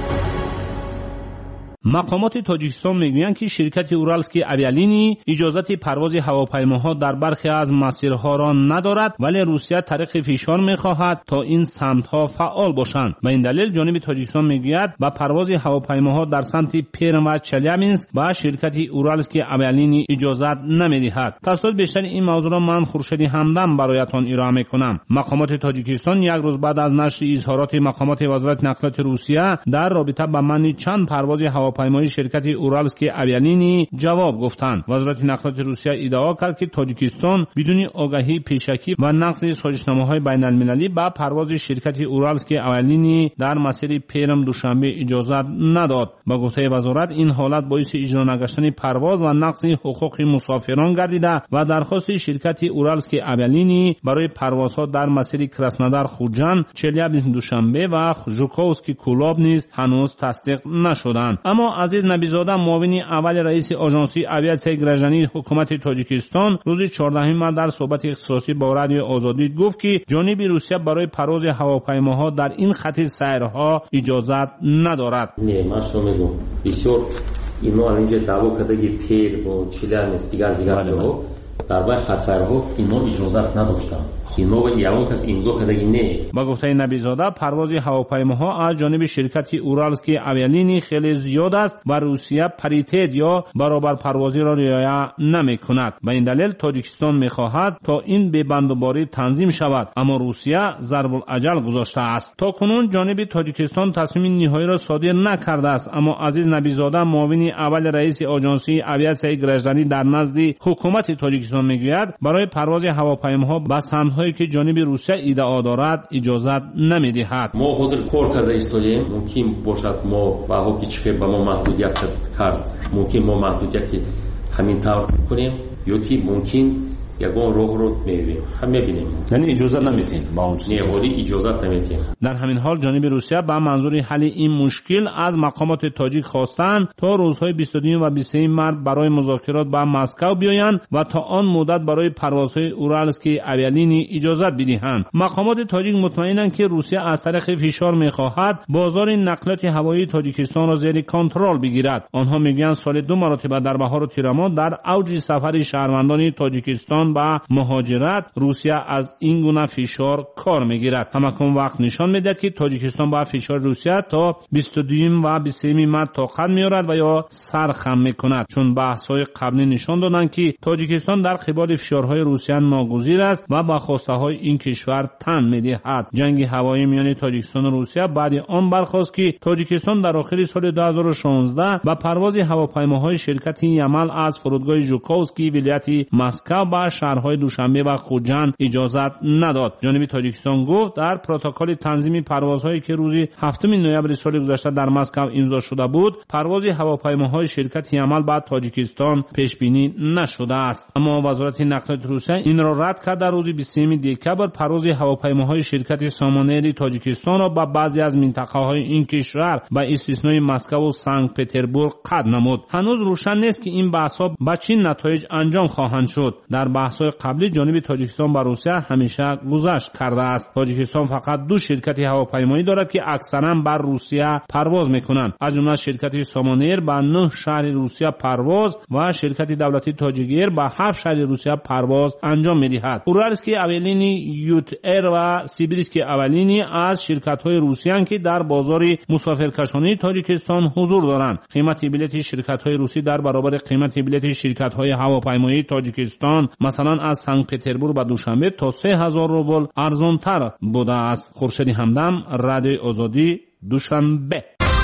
E: مقامات تاجیکستان میگویند که شرکت اورالسکی اویالینی اجازت پرواز هواپیماها در برخی از مسیرها را ندارد، ولی روسیه طریق فشار میخواهد تا این سمتها فعال باشند. به این دلیل جانب تاجیکستان میگوید با پرواز هواپیماها در سمت پرم و چلیابینسک با شرکت اورالسکی اویالینی اجازت نمیدهد. تفصیل بیشتر این موضوع را من خورشید همدم برایتان ارائه میکنم. مقامات تاجیکستان یک روز بعد از نشر اظهارات مقامات وزارت نقلیات روسیه در رابطه با منع چند پرواز هواپیماهای شرکت اورالسکی اویالینی جواب گفتند. وزارت نقلیات روسیه ادعا کرد که تاجیکستان بدون آگاهی پیشکی و نقض سازشنامه‌های بین‌المللی با پرواز شرکت اورالسکی اویالینی در مسیر پرم دوشنبه اجازت نداد. با گفته وزارت این حالت باعث اجرا نگشتن پرواز و نقض حقوق مسافران گردیده و درخواست شرکت اورالسکی اویالینی برای پروازها در مسیر کراسنودار خوجان، چلیابینسک دوشنبه و ژوکووسکی کولاب نیز هنوز تصدیق نشدند. اما عزیز نبیزاده، معاون اول رئیس آژانسی آویاسیای گرجانی حکومت تاجیکستان روز چهاردهم مارس در صحبت اختصاصی با رادیو آزادی گفت که جانب روسیه برای پرواز هواپیماها در این خط سیرها اجازت ندارد.
T: نه من شما میگم بسیار اینو اینجا دعوا کردگی پیر و چلیابینسک دیگر دیگر جاها در واقع خط سیرها اینو اجازت نداشتند. اینو یعنی کس امضا کردگی نه.
E: با گفته نبیزاده پرواز هواپیماها از جانب شرکت اورالسکی اویالینی خیلی زیاد است و روسیه پریتید یا برابر پروازی را رعایت نمی‌کند. به این دلیل تاجیکستان می‌خواهد تا این ببندوباری تنظیم شود، اما روسیه ضرب الاجل گذاشته است. تا کنون جانب تاجیکستان تصمیم نهایی را صادر نکرده است، اما عزیز نبیزاده معاون اول رئیس آژانسی آویاسیای گرجانی در نزد حکومت تاجیکستان میگوید برای پرواز هواپیماها به سمت‌هایی که جانب روسیه ادعا دارد اجازت نمی‌دهد.
T: ما حاضر کار کرده ایستادیم، ممکن باشد ما با هوکی چه به ما محدودیت کرد، ممکن ما محدودیت همین طور کنیم یا که ممکن یگان راه رو می‌بینیم هم می‌بینیم،
E: یعنی اجازه نمی‌دین با اون
T: نه ولی اجازه نمی‌دیم.
E: در همین حال جانب روسیه به منظور حل این مشکل از مقامات تاجیک خواستند تا روزهای بیست و دو و بیست و سه مارس برای مذاکرات به مسکو بیایند و تا آن مدت برای پروازهای اورالسکی اویالینی اجازه بدهند. مقامات تاجیک مطمئنند که روسیه از طریق فشار می‌خواهد بازار نقلیات هوایی تاجیکستان را زیر کنترل بگیرد. آنها میگویند سال دو مرتبه در بهار و تیر در اوج سفر شهروندان تاجیکستان با مهاجرت روسیه از این گونه فشار کار میگیرد. همکنون وقت نشان میدهد که تاجیکستان با فشار روسیه تا بیست و دو و بیست و سه مارس طاقت میارد و یا سرخم میکند، چون بحث‌های قبلی نشان دادند که تاجیکستان در قبال فشارهای روسیه ناگزیر است و با خواسته‌های این کشور تن میدهد. جنگ هوایی میان تاجیکستان و روسیه بعد آن برخاست که تاجیکستان در آخر سال دو هزار و شانزده با پرواز هواپیماهای شرکت یمل از فرودگاه ژوکووسکی ولایت مسکو به شهرهای دوشنبه و خوجان اجازت نداد. جانب تاجیکستان گفت در پروتکل تنظیم پروازهایی که روز هفتم نوامبر سال گذشته در مسکو امضا شده بود، پرواز هواپیماهای شرکت یمل به تاجیکستان پیش بینی نشده است. اما وزارت نقلیات روسیه این را رد کرد. در روز بیست و سه دکتر پرواز هواپیماهای شرکت سامانه تاجیکستان را به بعضی از منطقه‌های این کشور به استثنای مسکو و سنت پترزبورگ قطع نمود. هنوز روشن نیست که این بحث‌ها به چه نتایج انجام خواهند شد. در بحث‌های قبلی جانب تاجیکستان با روسیه همیشه گذشت کرده است. تاجیکستان فقط دو شرکت هواپیمایی دارد که اکثرا بر روسیه پرواز می‌کنند، از جمله شرکت سامانیر با نه شهر روسیه پرواز و شرکت دولتی تاجیک‌ایر با هفت شهر روسیه پرواز انجام می‌دهد. اورالسکی اویالینی، یوت ایر و سیبیرسکی اویالینی از شرکت‌های روسیه‌اند که در بازار مسافرکشانی تاجیکستان حضور دارند. قیمت بلیط شرکت‌های روسی در برابر قیمت بلیط شرکت‌های هواپیمایی تاجیکستان مثلا از سنت پترزبورگ به دوشنبه تا سه هزار روبل ارزان‌تر بوده است. خورشید همدم، رادیو آزادی، دوشنبه.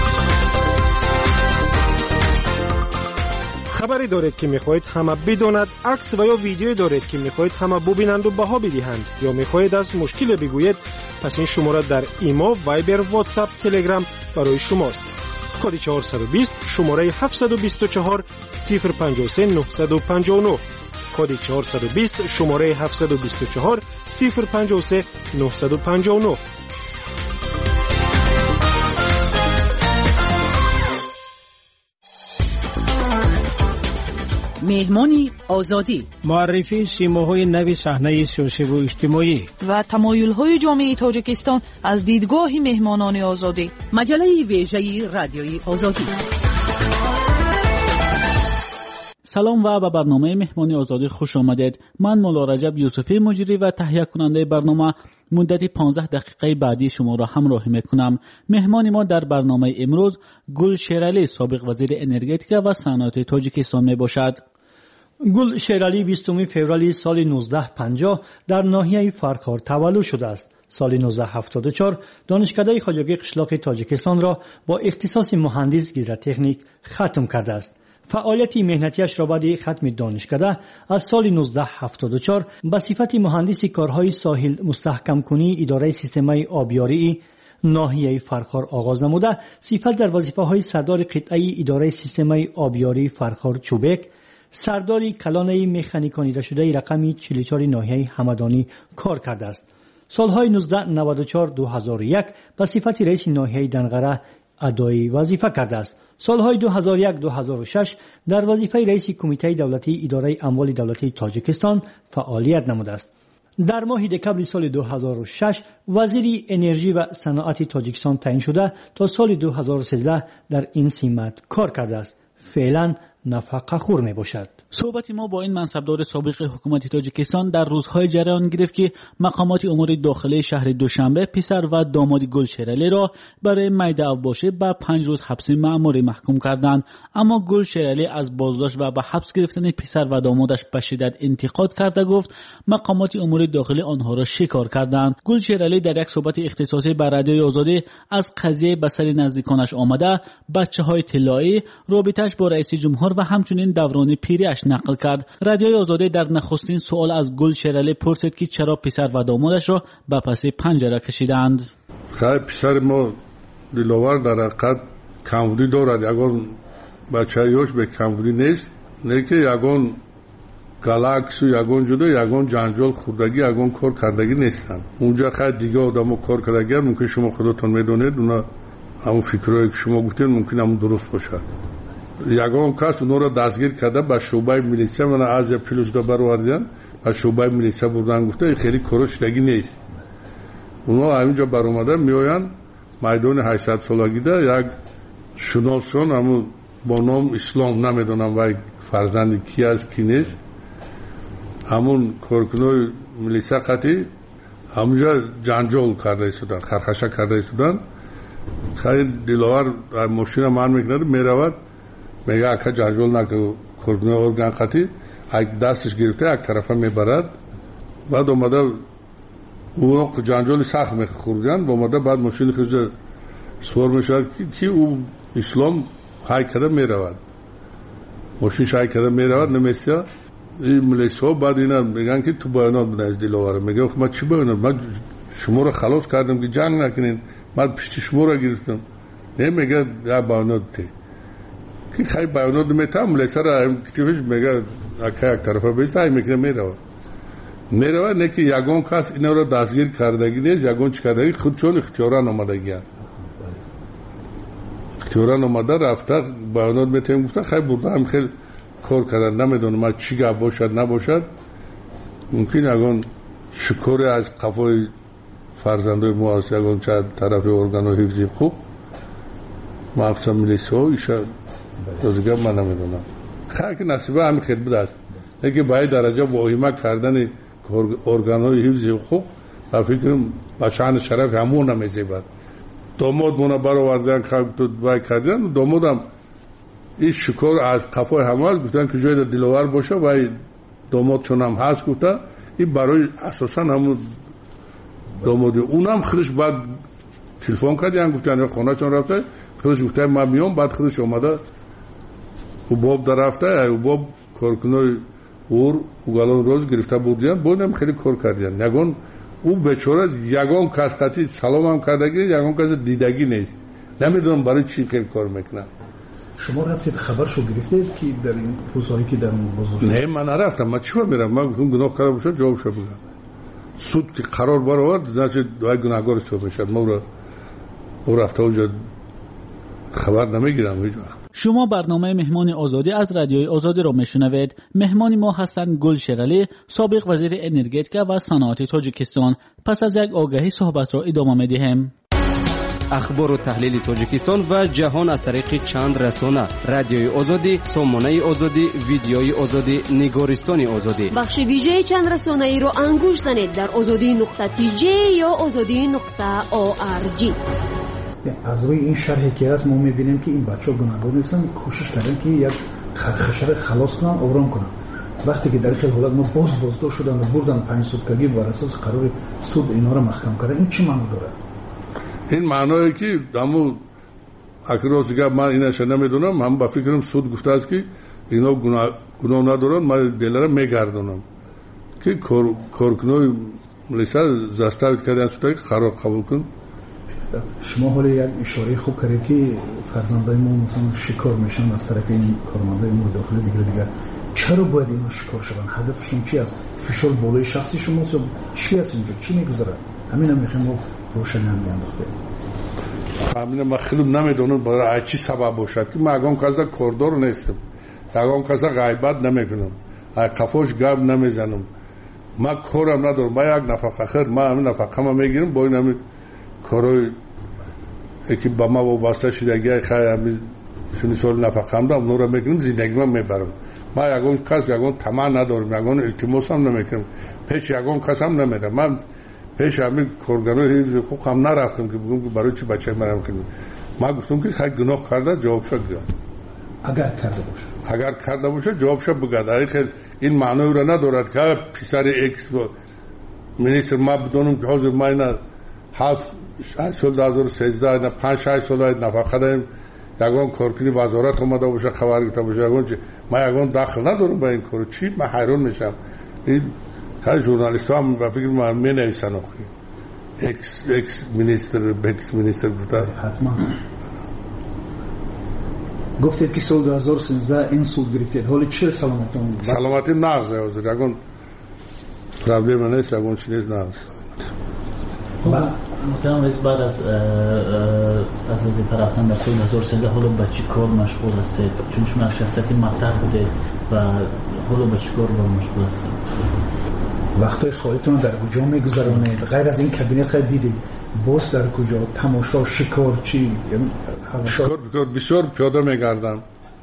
K: خبری دارید که میخواهید همه بداند، عکس و یا ویدیو دارید که میخواهید همه ببینند و بها بدهند، یا میخواهید از مشکل بگویید، پس این شماره در ایما، وایبر، واتساپ، تلگرام برای شماست. کد چهارصد و بیست شماره هفتصد و بیست و چهار صفر پنجاه و سه نهصد و پنجاه و نه. کد چهارصد و بیست شماره هفتصد و بیست و چهار صفر پنجاه و سه نهصد و پنجاه و نه.
N: مهمانی آزادی،
B: معرفی سیماهای نوی صحنه سیاسی و اجتماعی
N: و تمایل‌های جامعه تاجیکستان از دیدگاه مهمانان آزادی. مجله ویژه رادیوی آزادی.
U: سلام و به برنامه مهمانی آزادی خوش آمدید. من مولا رجب یوسفی مجری و تهیه کننده برنامه مدت پانزده دقیقه بعدی شما را همراهی میکنم. مهمان ما در برنامه امروز گل شیرعلی سابق وزیر انرژتیک و صنعت تاجیکستان می باشد.
V: گل شیرعلی بیستم فوریه سال نوزده پنجاه در ناحیه فرخار تولد شده است. سال نوزده هفتاد و چهار دانشکده خواجگی قشلاق تاجیکستان را با اختصاص مهندس گیدراتکنیک ختم کرده است. فعالیت مهنتیش را بعد ختم دانشکده از سال نوزده هفتاد و چهار به صفت مهندس کارهای ساحل مستحکم کنی اداره سیستم آبیاری ناحیه فرخار آغاز نموده، سپس در وظیفه‌های سردار قطعه اداره سیستم آبیاری فرخار چوبک، سردار کلان مکانیکانیده شده رقم چهل و چهار ناحیه همدانی کار کرده است. سالهای نوزده نود و چهار دو هزار و یک به صفت رئیس ناحیه دنغره ادای وظیفه کرده است. سالهای دو هزار و یک دو هزار و شش در وظیفه رئیس کمیته دولتی اداره اموال دولتی تاجیکستان فعالیت نموده است. در ماه دکمبر سال دو هزار و شش وزیر انرژی و صنعت تاجیکستان تعیین شده تا سال دو هزار و سیزده در این سمت کار کرده است. فعلا نفقه خور می باشد.
U: صحبت ما با این منصبدار سابق حکومت تاجیکستان در روزهای جریان گرفت که مقامات امور داخلی شهر دوشنبه پسر و داماد گل شیرعلی را برای میده اوباشه به پنج روز حبس مأموری محکوم کردند. اما گل شیرعلی از بازداشت و به حبس گرفتن پسر و دامادش به شدت انتقاد کرده گفت مقامات امور داخلی آنها را شکار کردند. گل شیرعلی در یک صحبت اختصاصی بر رادیوی آزادی از قضیه به سر نزدیکانش آمده، بچه‌های طلایی، رابطه‌اش با رئیس جمهور و همچنین دوران پیریش نقل کرد. رادیوی آزادی در نخستین سوال از گل شیرعلی پرسید که چرا پسر و دامادش را به پس پنجره کشیدند.
W: خیلی پسر ما دلاور در حقیقت کمبودی دارد. یگان بچه‌هایش به کمبودی نیست، نه که یگان گالاکس و یگان جدا یگان جنجال خوردگی یگان کار کردگی نیستن. اونجا خیلی دیگه آدمو کار کردگی ممکن شما خودتون میدونید اونا همون فکرایی که شما گفتین ممکن همون درست باشه. یگان کس اونو را دستگیر کرده به شعبه میلیسیا من از پلیس دا برآوردن به شعبه میلیسیا بردن گفته خیلی کارشدگی نیست. اونا همینجا برآمده میآیند میدان هشتصد سالگی ده یک شناسان همون با نام اسلام نمیدونم و فرزند کی است کی نیست همون کارکنای میلیسیا خطی همونجا جنجال کرده شدن خرخشه کرده شدن. خیلی دلاور ماشین من میکنه میرود میگه اکا جنجال نکه کارکنای ارگان خطی یک دستش گرفته یک طرفه میبرد بعد اومده او جنجال سخت میخوردن با اومده بعد ماشین خیلی سوار میشود که او اسلام های کده میرود ماشینش های کده میرود نمیسیا این ملیسا بعد اینا میگن که تو بیانات بده از دلاوره میگه من چی بیانات من شما رو خلاص کردم که جنگ نکنین من پشت شما رو گرفتم نه میگه یا بیانات تی که خیلی بیانات میتم ملیسا را کتیبش میگه اکا یک طرفه بیست های میکنه میرود میرود نه که یگان کس اینا رو دستگیر کردگی نیست یگان چی کردگی خود چون اختیاران آمدگی هست اختیاران آمده رفته بیانات میتیم گفته خیلی برده هم خیلی کار کردن نمیدونم من چی گفت باشد نباشد ممکن یگان شکر از قفای فرزندای ما هست یگان چه طرف ارگان و حفظی خوب مقصد ملیسه ها ایشه دیگه من نمیدونم خیلی که نصیبه همین خدمت است که باید درجه واهمه کردن ارگان های حفظی خوب و فکرم با شأن شرف همون نمیزیبد داماد مونا برآوردن که باید کردن داماد هم این شکر از قفای همه هست گفتن که جای دلاور باشه و داماد چون هم هست گفتن این برای اساسا همون دامادی اون هم خودش بعد تلفن کردن گفتن یا خانه چون رفته خودش گفتن من میام بعد خودش آمده او باب در رفته او باب کارکنای اور او گلان روز گرفته بودن بودم خیلی کار کردن یگان او بیچاره یگان کس قطعی سلام هم کردگی یگان کس دیدگی نیست نمیدونم برای چی خیلی کار میکنن.
G: شما رفتید خبر شو گرفتید که در این روزایی که در اون بازداشت؟
W: نه من نرفتم من چی میرم من گفتم گناه کرده باشه جواب شو بگم سود که قرار برآورد значит دوای گناهکار شو بشه ما رو او رفته اونجا خبر نمیگیرم هیچ وقت.
U: شما برنامه مهمان آزادی از رادیوی آزادی را میشنوید. مهمان ما هستند گل شیرالی، سابق وزیر انرژتیک و صنعت تاجیکستان. پس از یک آگهی صحبت را ادامه می‌دهیم.
B: اخبار و تحلیل تاجیکستان و جهان از طریق چند رسانه: رادیوی آزادی، سامانه آزادی، ویدیوی آزادی، نگارستان آزادی.
S: بخش ویژه چند رسانه ای را انگوش زنید در آزادی نقطه تی جی یا آزادی نقطه او آر جی.
G: از روی این شرحی که هست ما میبینیم که این بچه ها گناهکار نیستن، کوشش کردن که یک خرخشه خلاص کنن، آرام کنن. وقتی که در خیلی حالت ما باز بازداشت شدن و بردن پنج سودکگی بر اساس قرار سود اینا رو محکم کردن، این چی معنی داره؟
W: این معنایی که دمو اکراسی که من اینش نمیدونم، هم با فکرم سود گفته است که اینا گناه گناه ندارن، من دلارم میگردونم که کار کارکنای ملیسا زاستاوید کردن سودای خراب قبول کن.
G: شما حالا یک اشاره خوب کردید که فرزندای ما مثلا شکار میشن از طرف این کارمندای امور داخلی دیگه دیگه. چرا باید اینا شکار شدن؟ هدفشون چی است؟ فشار بالای شخصی شماست یا چی است اینجا؟ چی میگذره؟ همین هم میخوایم ما روشن هم بیانداخته.
W: همین ما خیلی نمیدونم برای چی سبب باشد که من اگم کازا کوردور نیستم، اگم کازا غیبت نمیکنم، قفاش گاب نمیزنم، ما کارم ندارم، ما یک نفقه خیر ما همین نفقه ما میگیرم، با این همین کارای که با ما وابسته شدگی خیلی همین سنی سال نفقه هم دارم، نورا میگیرم، زندگی من میبرم. ما یکون کس یکون طمع ندارم، یکون التماس هم نمیکنم، پیش یکون کس هم نمیرم. من پیش همین کارگرای حفظ حقوق هم نرفتم که بگم که برای چی بچه مرم کنیم. ما گفتم که خیلی گناه کرده جوابش بگه.
G: اگر کرده باشه.
W: اگر کرده باشه جوابش بگه. در خیلی این معنی را ندارد که پسر ایکس منیستر ما بدونم که حاضر ما اینا هفت سال دو هزار و سیزده اینا پنج شش سال نفقه داریم. یکان کارکنی وزارت اومده باشه خبر گرفته باشه یکان چی ما یکان دخل ندارم با این کار. چی من حیران میشم. این هر ژورنالیست هم با فکر من می نویسن آخی اکس اکس منیستر اکس منیستر بوده.
G: حتما گفتید که سال دو هزار و سیزده این سود گرفتید، حالی چه سلامتی اون؟
W: سلامتی نغزه حاضر یکان پرابلم نیست، یکان چی نیست نغز.
U: محترم رئیس، بعد از از وظیفه رفتن در سال دو هزار و سیزده حالا به چی کار مشغول هستید؟ چون شما شخصیتی مطرح بودید و حالا به چی کار مشغول هستید؟
G: وقتای خواهیتون در کجا میگذرونید؟ غیر از این کابینت خیلی دیدید باز در کجا؟ تماشا، شکار، چی؟
W: شکار بکار بسیار پیاده میگردم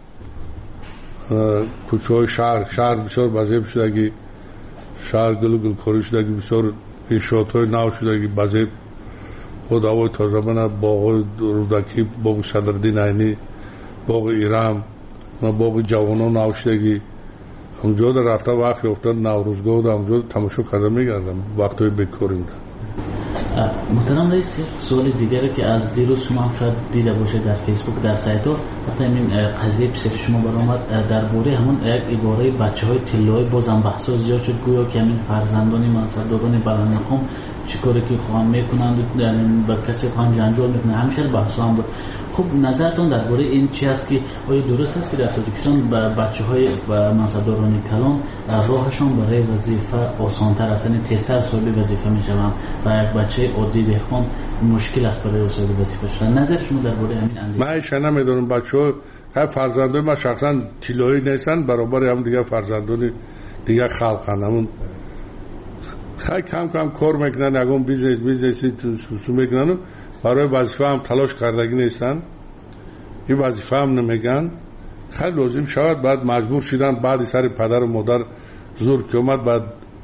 W: کوچه های شهر شهر بسیار بزیب شدگی، شهر گل و گل کاری شدگی، بسیار انشاءات های نو شدگی بزیب، خود هوای تازه بنا، باغ رودکی، باغ صدردین عینی، باغ ایران، باغ جوانان نو شدگی. همجا در رفته وقت افتاد نوروزگاه و همجا تماشا کرده میگردم وقتای بکاریم ده.
U: محترم رئیس، سوال دیگری که از دیروز شما هم شاید دیده باشه در فیسبوک در سایتو، وقتی این قضیه پیش شما برآمد درباره همون یک عباره بچه های طلایی بازم بحثا زیاد شد، گویا که همین فرزندان منصبداران بلندمقام چیکاری که خواهم میکنند با کسی خواهم جنجال میکنند، همیشه بحثا هم بود. خب نظرتون درباره این چی است که آیا درست است که در تاجیکستان بچه‌های منصبداران کلان راهشون برای وظیفه آسان‌تر است، یعنی تیزتر صاحب وظیفه میشوند و یک بچه عادی دهقان مشکل است برای صاحب وظیفه شدن؟ نظر شما درباره همین اندیشه؟
W: من ایشان نمیدونم. بچه‌ها هر فرزندان ما شخصا طلایی نیستن، برابر هم دیگه فرزندان دیگه خلقن، همون خیلی کم کم کار میکنن، یکم بیزنس بیزنسی تو میکنن، برای وظیفه هم تلاش کردگی نیستن، این وظیفه هم نمیگن. خیلی لازم شود بعد مجبور شدن بعد سر پدر و مادر زور که اومد بعد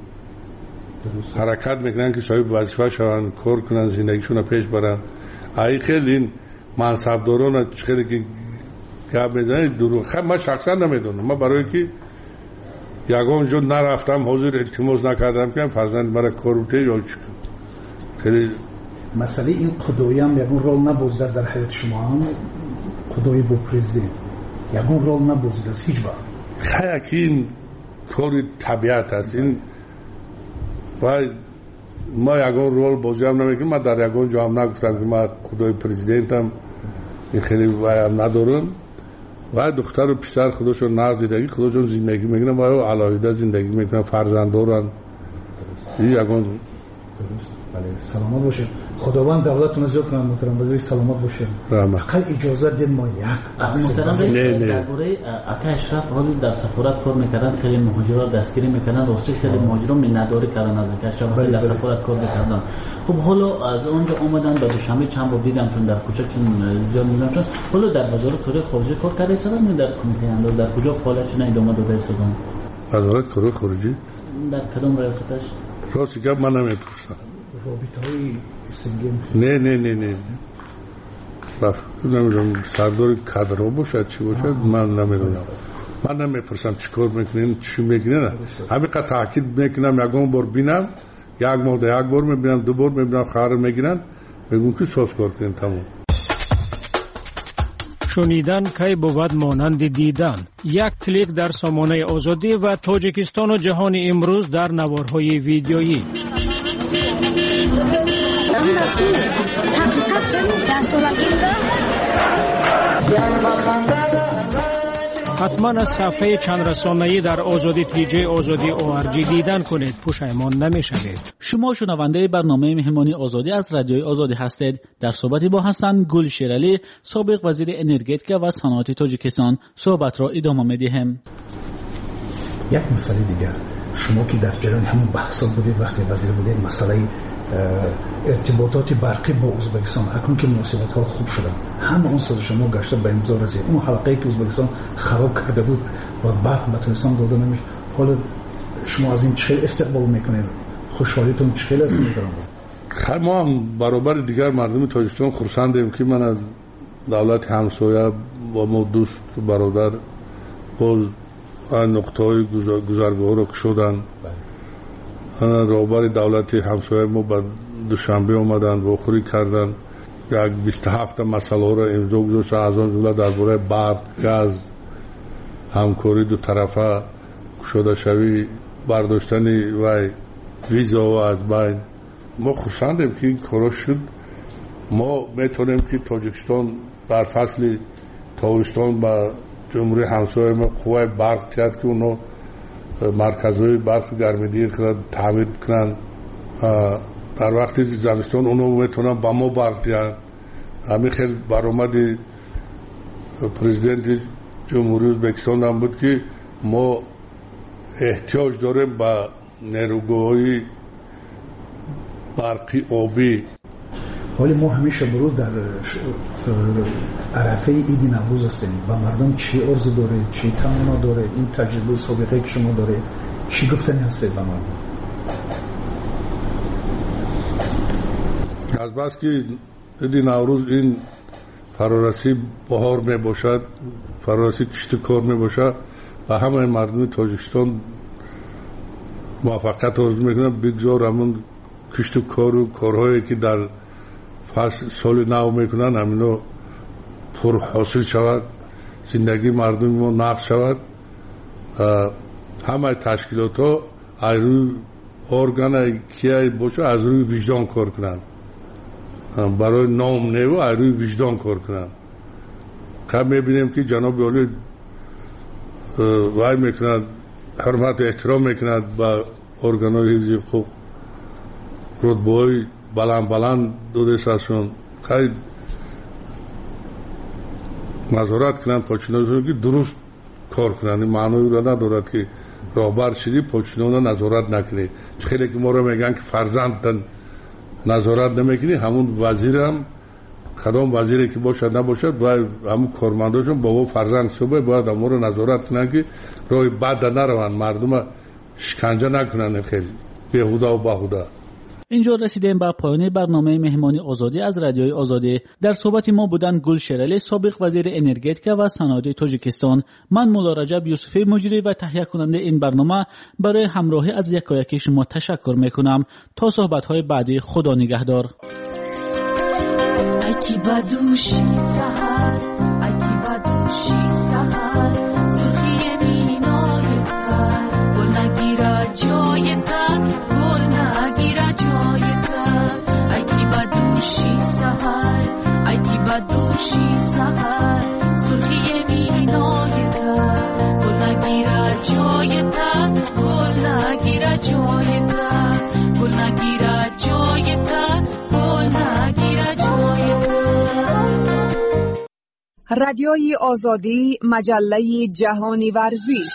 W: حرکت میکنن که صاحب وظیفه شوند، کار کنن، زندگیشون رو پیش برن. ای خیلی این منصبداران خیلی که گپ میزنن دروغ. خیلی من شخصا نمیدونم، من برای که یگان جا نرفتم حضور التماس نکردم که فرزند مرا کاروته یا چی خیلی
G: مسئله این خدایی هم یکون رول نبازده است در حیات شما، هم خدایی با پرزیدنت یکون رول نبازده است هیچ وقت.
W: خیلی این کاری طبیعت است. این باید ما یکون رول بازی هم نمیکنیم. من در یکون جا هم نگفتم که ما خدای پرزیدنت هم این خیلی باید ندارم. و دختر و پسر خودشون نرزیدگی خودشون زندگی میکنن و علاهیده زندگی میکنن، فرزند دارن. این یکون
G: بله سلامت باشید. خداوند دولتتون رو زیاد کنه محترم وزیر. سلامت باشید. فقط اجازه دید ما یک
U: محترم وزیر درباره اکا اشرف حالی در سفارت کار میکردن، خیلی مهاجرا دستگیری میکردن، راستی خیلی مهاجرا مینداری کردن از اکا اشرف در سفارت کار میکردن. خب حالا از اونجا اومدن به دوشنبه چند بار دیدم چون در کوچه چون زیاد میدم چون حالا در وزارت کار خارجه کار کرده ایستادن، در کمیته انداز در کجا فعالیت نه ادامه داده ایستادن؟
W: وزارت کار خارجه
U: در کدام ریاستش؟
W: راستی که من نمیپرسم.
G: رابطه‌های سنگین
W: نه نه نه نه بف نمیدونم سردار کادرها باشد چی باشد من نمیدونم. من نمیپرسم چیکار میکنین چی میکنین. همین قطع تاکید میکنم یکم بار بینم یک ماه یک بار میبینم دو بار میبینم خبر میگیرن میگم که ساز کار کنین تمام.
B: شنیدن کی بود مانند دیدن. یک کلیک در سامانه آزادی و تاجیکستان و جهان امروز در نوارهای ویدیویی. حتما از صفحه چند رسانه‌ای در آزادی تیجی آزادی او ار جی دیدن کنید، پشیمان نمی‌شوید.
U: شما شنونده برنامه مهمانی آزادی از رادیوی آزادی هستید. در صحبتی با حسن گل شیرالی سابق وزیر انرژتیک و صنعت تاجیکستان صحبت را ادامه می‌دهیم.
G: یک مسئله دیگر، شما که در جریان همون بحثات بودید وقتی وزیر بودید، مسئله ارتباطات برقی با ازبکستان اکنون که مناسبت‌ها خوب شدن، همه اون سازش شما گشته به امضا رسید. اون حلقه‌ای که ازبکستان خراب کرده بود و برق به ترکستان داده نمیشه، حالا شما از این چه استقبال میکنید؟ خوشحالیتون چه است می‌دارم؟
W: خیر ما هم برابر دیگر مردم تاجیکستان خرسندیم که من از دولت همسایه با ما دوست برادر باز نقطه‌های گذرگاه رو کشودن. رهبر دولت همسایه ما به دوشنبه اومدن و خوری کردن، یک بیست و هفت مسئله را امضا گذاشتن، از آن جمله درباره برق، گاز، همکاری دو طرفه، گشوده شوی، برداشتن و ویزا و از بین. ما خرسندیم که این کارا شد. ما میتونیم که تاجیکستان در فصل تابستان با جمهوری همسایه ما قوه برق تیاد که اونا مرکزهای برق گرمگیر کنند تعمیر کنند. در وقتی زمستان اونا میتونن با ما برق تیاد. همین خیلی برآمد پرزیدنت جمهوری ازبکستان هم بود که ما احتیاج داریم با نیروگاه‌های برقی آبی.
G: ولی ما همیشه بروز در عرفه عید نوروز هستیم و مردم چی عرض داره، چی تمنا داره، این تجربه سابقه که شما داره چی گفتنی هسته به مردم؟
W: از بس که عید نوروز این فرارسی بهار می باشد، فرارسی کشت کار می باشد و همه مردم تاجیکستان موفقیت آرزو میکنن بگذار همون کشت کار و کارهایی که در فصل سال نو میکنن همینا پر حاصل شود، زندگی مردم ما نقد شود. همه تشکیلات ها از روی ارگان که باشه از روی وجدان کار کنن، برای نام نیو از روی وجدان کار کنن. خب میبینیم که جناب عالی وای میکنند، حرمت احترام میکنند با ارگان های حفظ حقوق، رتبه های بلند بلند داده سازشون. خیلی نظارت کنند پاچیناشون که درست کار کنند. این معنی را ندارد که راهبر شدی پاچینان نظارت نکنی. خیلی که ما را میگن که فرزندن نظارت نمیکنی، همون وزیر هم کدام وزیری که باشد نباشد و همون کارمنداشون بابا فرزند صبح باید ما را نظارت کنند که راه بد نروند، مردم شکنجه نکنند خیلی بیهوده و بهوده.
U: اینجا رسیدیم به پایان برنامه مهمانی آزادی از رادیوی آزادی. در صحبت ما بودن گل شیرالی سابق وزیر انرژتیک و صنعت تاجیکستان. من مولا رجب یوسفی مجری و تهیه کننده این برنامه برای همراهی از یکایک شما تشکر میکنم. تا صحبت‌های بعدی، خدا نگهدار.
I: اکی بدوشی سحر، اکی بدوشی سحر، سرخی مینای تر، گل نگیره جای تر، گل نگیره جای تر. اکی بدوشی سحر، اکی بدوشی سحر، سرخی مینای تر، گل نگیره جای تر، گل نگیره جای تر، گل نگیره جای جای تا گل نگیره جای تا.
N: رادیوی آزادی، مجله جهانی ورزش.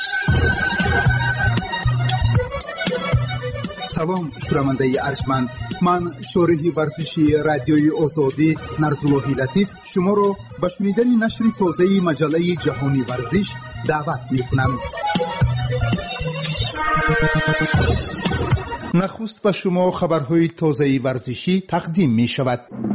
A: سلام شنونده ارجمند، من شارح ورزشی رادیوی آزادی نرزاللهی لطیف شما را به شنیدن نشر تازه مجله جهانی ورزش دعوت می‌کنم. نخست به شما خبرهای تازه ورزشی تقدیم می‌شود.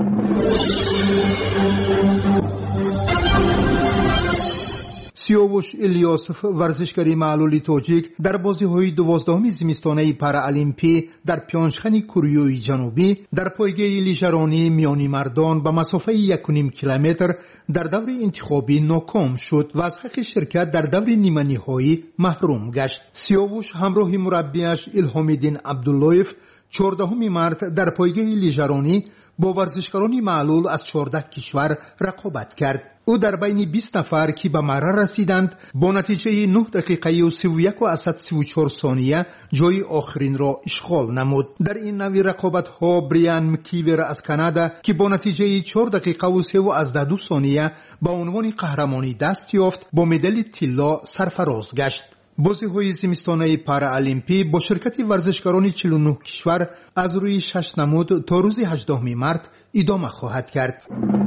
A: سیاوش الیاسف ورزشکاری معلول تاجیک در بازی‌های دوازدهم زمستانه پارالیمپی در پیانشخن کره جنوبی در پایگاه لیژرانی میانی مردان به مسافه یک و نیم کیلومتر در دور انتخابی ناکام شد و از حق شرکت در دور نیمه نهایی محروم گشت. سیاوش همراه مربیش الهام‌الدین عبداللهیف چهاردهم مارس در پایگاه لیژرانی با ورزشکاران معلول از چهارده کشور رقابت کرد. او در بین بیست نفر که به مرا رسیدند با نتیجه نه دقیقه و سی و یک و سی و چهار ثانیه جای آخرین را اشغال نمود. در این نوع رقابت ها بریان مکیور از کانادا که با نتیجه چهار دقیقه و سی و دو ثانیه با عنوان قهرمانی دست یافت با مدال طلا سرفراز گشت. بازی‌های زمستانه پارالیمپی با شرکت ورزشکاران چهل و نه کشور از روی شش نمود تا روز هجدهم مارس ادامه خواهد کرد.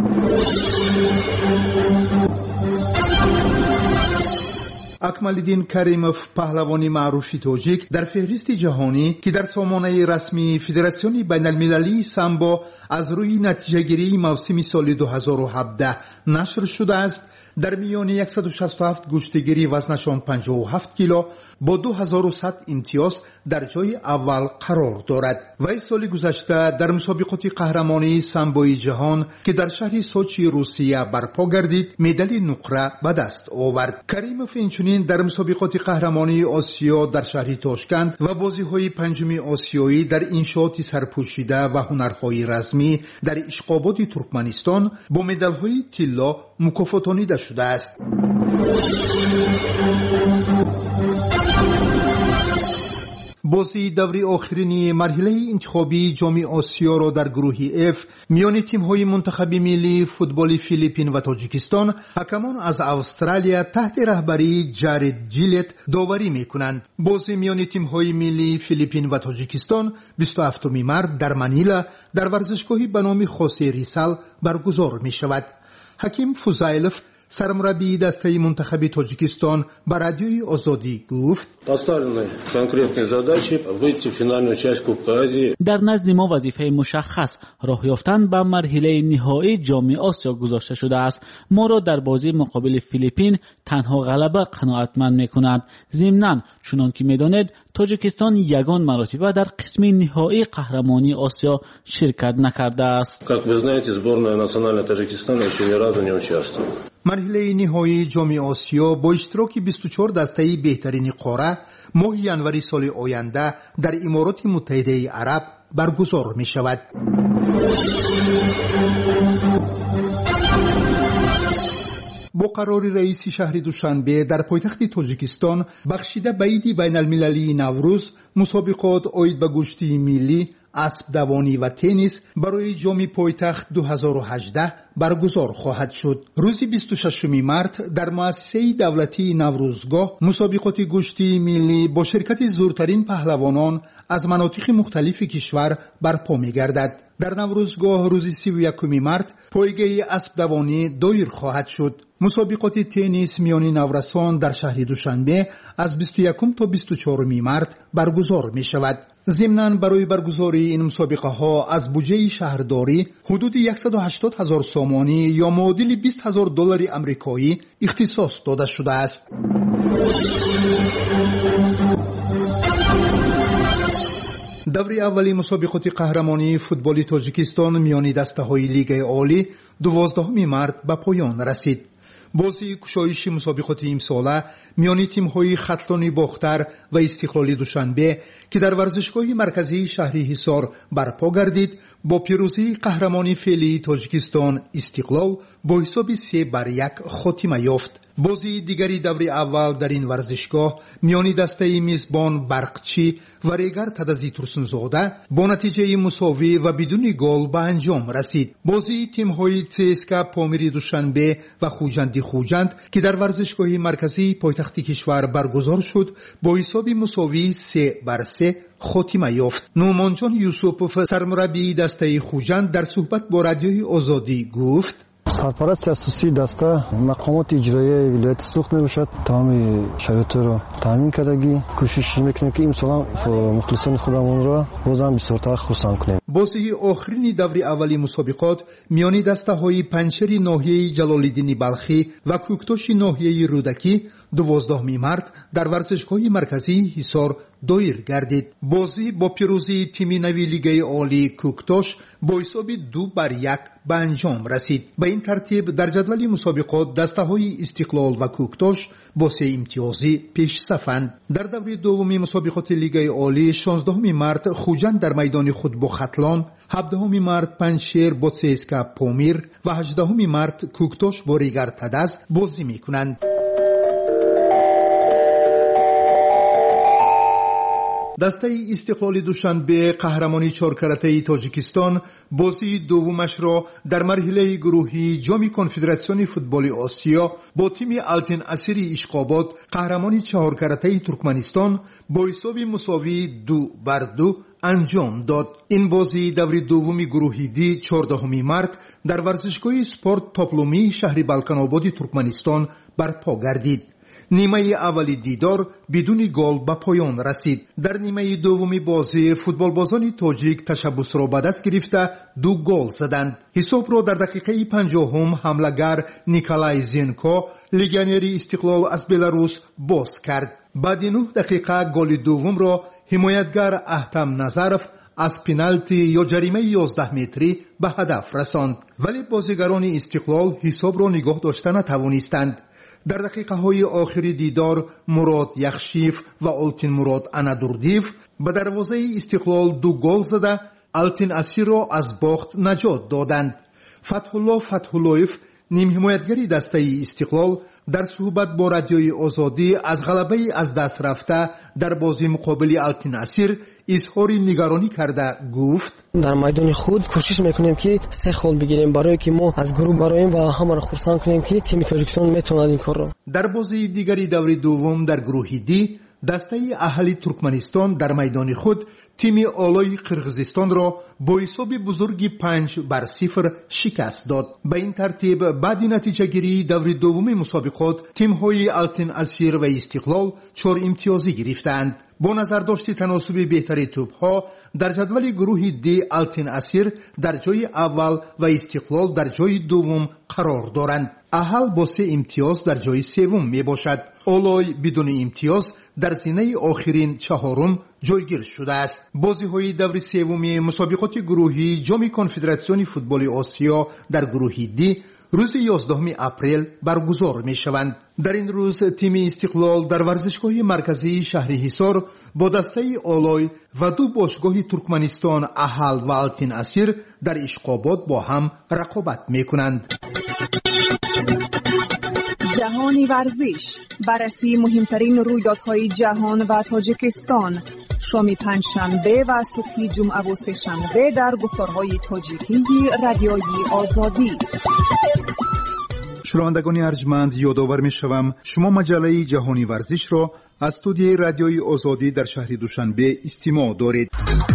A: اکمال‌الدین کریموف پهلوانی معروف تاجیک در فهرست جهانی که در سامانه رسمی فدراسیون بین‌المللی سامبو از روی نتیجه‌گیری موسم سال دو هزار و هفده نشر شده است، در میان صد و شصت و هفت گشتگیری وزنشان پنجاه و هفت کیلو با دو هزار و صد امتیاز در جای اول قرار دارد. و سال گذشته در مسابقات قهرمانی سامبوی جهان که در شهر سوچی روسیه برپا گردید مدال نقره به دست آورد. کریموف اینچنین در مسابقات قهرمانی آسیا در شهر تاشکند و بازی‌های پنجم آسیایی در انشاءات سرپوشیده و هنرهای رزمی در اشقاباد ترکمنستان با مدال‌های طلا مکافاتانیده شده است. بازی دوری آخرین مرحله انتخابی جام آسیا را در گروه اف میان تیم‌های منتخب ملی فوتبال فیلیپین و تاجیکستان حکمان از استرالیا تحت رهبری جارد جیلت داوری می‌کنند. بازی میان تیم‌های ملی فیلیپین و تاجیکستان بیست و هفتم مارس در منیلا در ورزشگاهی به نام خوسی ریسال برگزار می‌شود. حکیم فوزایلوف سرمربی دسته منتخب تاجیکستان به رادیوی آزادی گفت
U: در نزد ما وظیفه مشخص راه یافتن به مرحله نهایی جام آسیا گذاشته شده است. ما را در بازی مقابل فیلیپین تنها غلبه قناعتمند می‌کند. ضمناً چنان که می‌دانید تاجیکستان یگان مرتبه در قسم نهایی قهرمانی آسیا شرکت نکرده است.
A: مرحله نهایی جام آسیا با اشتراک بیست و چهار دسته بهترین قاره ماه ژانویه سال آینده در امارات متحده عرب برگزار می شود. با قرار رئیس شهر دوشنبه در پایتخت تاجیکستان بخشیده به عید بین المللی نوروز مسابقات عاید به گشتی ملی، اسب دوانی و تنیس برای جام پایتخت دو هزار و هجده برگزار خواهد شد. روز بیست و ششم مارس در مؤسسه دولتی نوروزگاه مسابقات گشتی ملی با شرکت زورترین پهلوانان از مناطق مختلف کشور برپا می‌گردد. در نوروزگاه روز سی و یکم مارس پایگاه اسب دوانی دایر خواهد شد. مسابقات تنیس میان نورسان در شهر دوشنبه از بیست و یکم تا بیست و چهارم مارس برگزار می شود. ضمناً برای برگزاری این مسابقه ها از بودجه شهرداری حدود صد و هشتاد هزار سامانی یا معادل بیست هزار دلار آمریکایی اختصاص داده شده است. دوره اولی مسابقات قهرمانی فوتبال تاجیکستان میان دسته‌های لیگ عالی دوازدهم مارس به پایان رسید. بازی گشایش مسابقات امساله میان تیم‌های ختلان باختر و استقلالی دوشنبه که در ورزشگاه مرکزی شهر حصار برپا گردید با پیروزی قهرمانی فعلی تاجیکستان استقلال با حساب سه بر یک خاتمه یافت. بازی دیگری دور اول در این ورزشگاه میانی دسته میزبان برقچی و ریگر تدزی ترسنزاده با نتیجه مساوی و بدون گل به انجام رسید. بازی تیم‌های سیسکا پامیری دوشنبه و خوجندی خوجند که در ورزشگاه مرکزی پایتخت کشور برگزار شد با حساب مساوی سه بر سه خاتمه یافت. نومانجان یوسفوف سرمربی دسته خوجند در صحبت با رادیوی آزادی گفت:
D: سرپرست اساسی دسته مقامات اجرایی ولایت سوخت میباشد. تمام شرایط را تامین کردگی کوشش میکنیم که امسال مخلصان خودمون را بازم بسیارتر خرسند کنیم.
A: بازی آخرین دوری اولی مسابقات میانی دسته های پنچری ناحیه جلالالدین بلخی و کوکتوش ناحیه رودکی دوازدهم مارت در ورزشگاه مرکزی حصار دایر گردید. بازی با پیروزی تیم نوی لیگ عالی کوکتوش با حساب دو بر یک به انجام رسید. به این ترتیب در جدول مسابقات دسته های استقلال و کوکتوش با سه امتیازی پیش صفند. در دوره دومی مسابقات لیگ عالی شانزدهم مارت خوجند در میدان خود با ختلان، هفدهم مارت پنجشیر با سیسکا پامیر و هجدهم مارت کوکتوش با ریگر تدز بازی میکنند. دسته استقلال دوشنبه قهرمانی چهارکارته تاجیکستان بازی دومش را در مرحله گروهی جام کنفدراسیون فوتبال آسیا با تیم آلتین اسیری اشقاباد قهرمانی چهارکارته ترکمنستان با حساب مساوی دو بر دو انجام داد. این بازی دوری دومی گروهی دی چهاردهم مارت در ورزشگاه سپورت تاپلومی شهر بالکن ترکمنستان برپا گردید. نیمه اولی دیدار بدون گل به پایان رسید. در نیمه دومی بازی فوتبالبازان تاجیک تشبث را به دست گرفته دو گل زدند. حساب را در دقیقه پنجاهم حمله‌گر نیکولای زینکو لگیونر استقلال از بلاروس باز کرد. بعد نه دقیقه گل دوم را حمایتگر احتم نظرف از پنالتی یا جریمه یازده متری به هدف رساند، ولی بازیگران استقلال حساب را نگاه داشته نتوانستند. در دقیقه های آخری دیدار مراد یخشیف و آلتین مراد انادوردیف به دروازه استقلال دو گل زده آلتین اسیر را از باخت نجات دادند. فتحالله فتحاللهیف نیم حمایتگری دسته استقلال در صحبت با رادیوی آزادی از غلبه از دست رفته در بازی مقابل آلتین اسیر اظهار نگرانی کرده گفت:
F: در میدان خود کوشش میکنیم که سه گل بگیریم برای که ما از گروه برایم و همه را خرسند کنیم که تیم تاجیکستان میتواند این کار را.
A: در بازی دیگری دوره دوم در گروه دی دسته اهلی ترکمنستان در میدان خود تیم آلای قرغیزستان را با حساب بزرگی پنج بر صفر شکست داد. به این ترتیب بعد نتیجه گیری دوره دوم مسابقات تیم های آلتین اسیر و استقلال چهار امتیازی گرفتند. با نظر داشت تناسب بهتری توپ ها در جدول گروه دی آلتین اسیر در جای اول و استقلال در جای دوم قرار دارند. اهل با سه امتیاز در جای سوم می باشد. آلای بدون امتیاز در زینه آخرین چهارم جایگیر شده است. بازی های دور سوم مسابقات گروهی جام کنفدراسیون فوتبال آسیا در گروه دی روز یازدهم اپریل برگزار می شوند. در این روز تیم استقلال در ورزشگاه مرکزی شهر حصار با دسته آلای و دو باشگاه ترکمنستان اهل و آلتین اسیر در اشقاباد با هم رقابت می کنند.
H: جهانی ورزش، بررسی مهمترین رویدادهای جهان و تاجیکستان، شام پنجشنبه و صبح جمعه و سه‌شنبه در گفتارهای تاجیکی رادیوی آزادی.
A: شنوندگان ارجمند، یادآور می‌شوم شما مجله جهانی ورزش را از استودیوی رادیوی آزادی در شهر دوشنبه استماع دارید.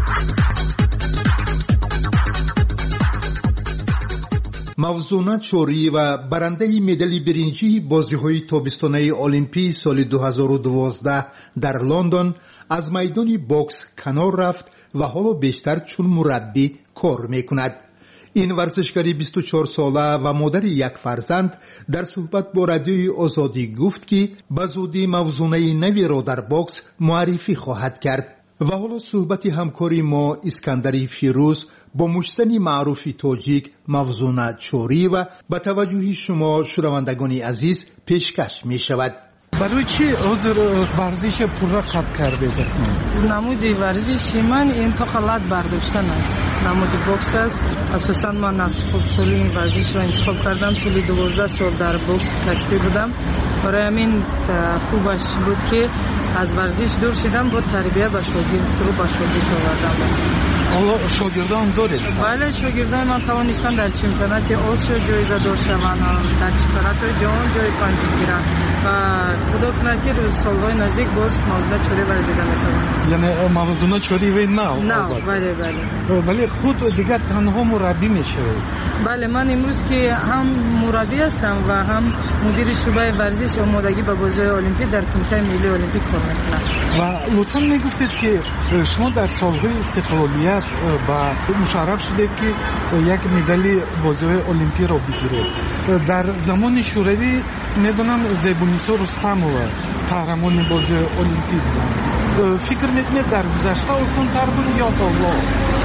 A: موزونه چوری و برنده مدال برنجی بازی‌های تابستانه المپی سال دو هزار و دوازده در لندن از میدان باکس کنار رفت و حالا بیشتر چون مربی کار می‌کند. این ورزشکاری بیست و چهار ساله و مادر یک فرزند در صحبت با رادیوی آزادی گفت که به زودی موزونه نوی را در باکس معرفی خواهد کرد. و حالا صحبت همکاری ما اسکندری فیروز با مشتنی معروفی تاجیک موزونه چوری و به توجه شما شنوندگان عزیز پیشکش می شود.
J: برای چی حضور ورزش پورا قطع کرده زد؟
L: نمود ورزشی من انتقالات برداشتن است. نمود بوکس است. اساساً من از خوب سال این ورزش را انتخاب کردم. طول دوازده سال در بوکس کسبی بودم. برای همین خوبش بود که از ورزش دور شدم، با تربیت و شاگرد رو با شاگرد آوردم.
J: حالا شاگردان دارید؟
L: بله، شاگردان من توانستن در چمپیونات آسیا جایزه دار شوند، در چمپیونات جهان جای پنجم گیرند و خدا کند که روز سالهای نزدیک باز موضوع چوری برای دیده میتوانم.
J: یعنی موضوع چوری وی نه؟
L: نه، بله بله.
J: ولی خود دیگر تنها مربی میشوید؟
L: بله، من امروز که هم مربی هستم و هم مدیر شعبه ورزش آمادگی به بازی‌های المپیک در کمیته ملی المپیک کار میکنم.
J: و لطفاً میگفتید که شما در سالهای استقلالیت با مشرف شدید که یک مدال بازی‌های المپیک را بگیرید. در زمان شوروی میدونم زیبونیسا رستمова قهرمان بازی المپیک بود. فکر میکنید در گذشته آسان تر بود یا حالا؟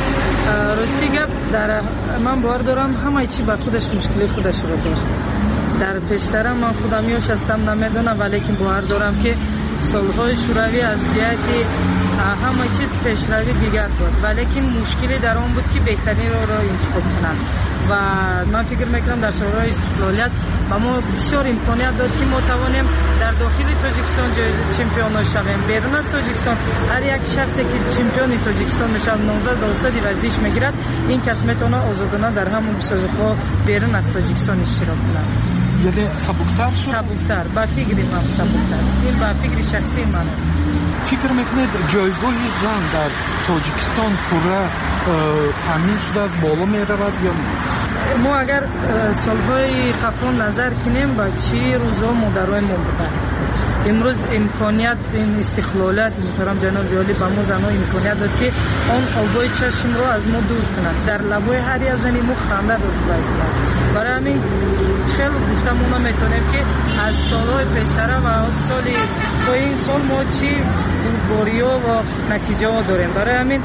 L: راستی گپ، در من باور دارم همه چی با خودش مشکلی خودش رو داشت. در پیشترم من خودم یوش هستم نمیدونم، ولی که باور دارم که سالهای شوروی از جهت همه چیز پیشروی دیگر بود، ولی که مشکلی در آن بود که بهترین را را انتخاب کنند و من فکر میکنم در سالهای استقلالیت و ما بسیار امکانیت داد که ما توانیم در داخل تاجیکستان چمپیون شویم. بیرون از تاجیکستان هر یک شخصی که چمپیون تاجیکستان میشه نامزد به استاد ورزش میگیرد، این کس میتونه آزادانه در همون مسابقه بیرون از تاجیکستان اشتراک کند.
J: یعنی سبکتر شد؟
L: سبکتر، با فکر من سبکتر. این با فکر شخصی من است.
J: فکر میکنید جایگاه زن در تاجیکستان پورا تامین شده از بالا میرود یا نه؟
L: ما اگر سالهای قبل نظر کنیم با چی روزا مادرای ما بودن. امروز امکانیت این استقلالات محترم جناب جلالی با ما زنها امکانیت داد که آن آبای چشم را از ما دور کنند، در لبای هر یک زنی ما خنده رو پیدا کنند. برای همین خیلی گفتم ما میتونیم که از سالهای پیشتر و از سال تا این سال ما چی بوریا و نتیجه ها داریم. برای همین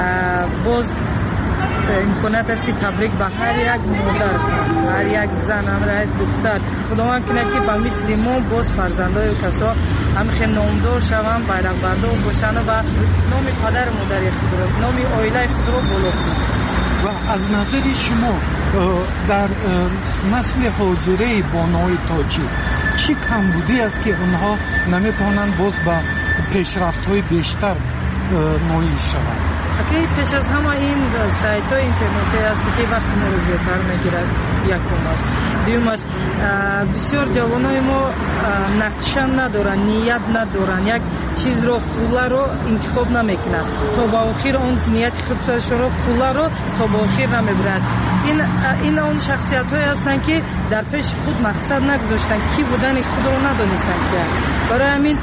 L: باز امکانات است که تبریک به هر یک مادر، هر یک زن، هر یک دختر خداوند کنه که با مثل ما باز فرزندای کسا همخه نامدار شوند، بیرق بردار باشند و نام پدر مادر خود را، نام عائله خود را بالا کنند.
J: و از نظر شما در نسل حاضره بانوی تاجیک چی کمبودی است که اونها نمیتونن باز با پیشرفت‌های بیشتر نوعی شوند؟
L: اگه پیش از همه این سایت های اینترنتی است که وقتی ما رو زیادتر میگیرد یک اومد. دوم است بسیار جوانای ما نقشه ندارن، نیت ندارن، یک چیز رو پولا رو انتخاب نمیکنن تا با آخر اون نیت خودش رو پولا رو تا با آخر نمیبرد. این این اون شخصیت های هستن که در پیش خود مقصد نگذاشتن، کی بودن خود رو ندانستن که. برای همین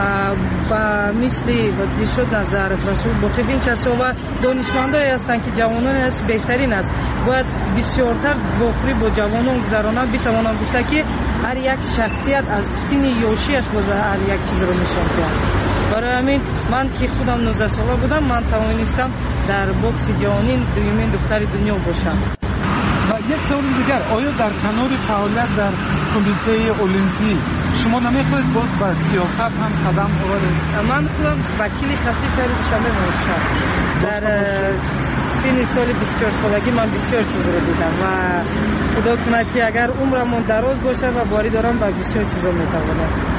L: با مثلی و شد نظر رسول باقی این کسا و دانشمندایی هستند که جوانان است بهترین است، باید بسیارتر باخری با جوانان گذرانند. بتوانند گفته که هر یک شخصیت از سن یوشیش باز هر یک چیز رو نشان دهد. برای همین من که خودم نوزده ساله بودم من توانستم در بوکس جهانی دومین دختر دنیا باشم.
J: و یک سوال دیگر، آیا در کنار فعالیت در کمیته المپیک شما نمیخواهید باز به سیاست هم قدم بردارید؟
L: من خودم وکیل خطی شهر دوشنبه بودم. در سن سال بیست و چهار سالگی من بسیار چیز رو دیدم و خدا کنه که اگر عمرم دراز باشه و باری دارم با بسیار چیزا میتوانم.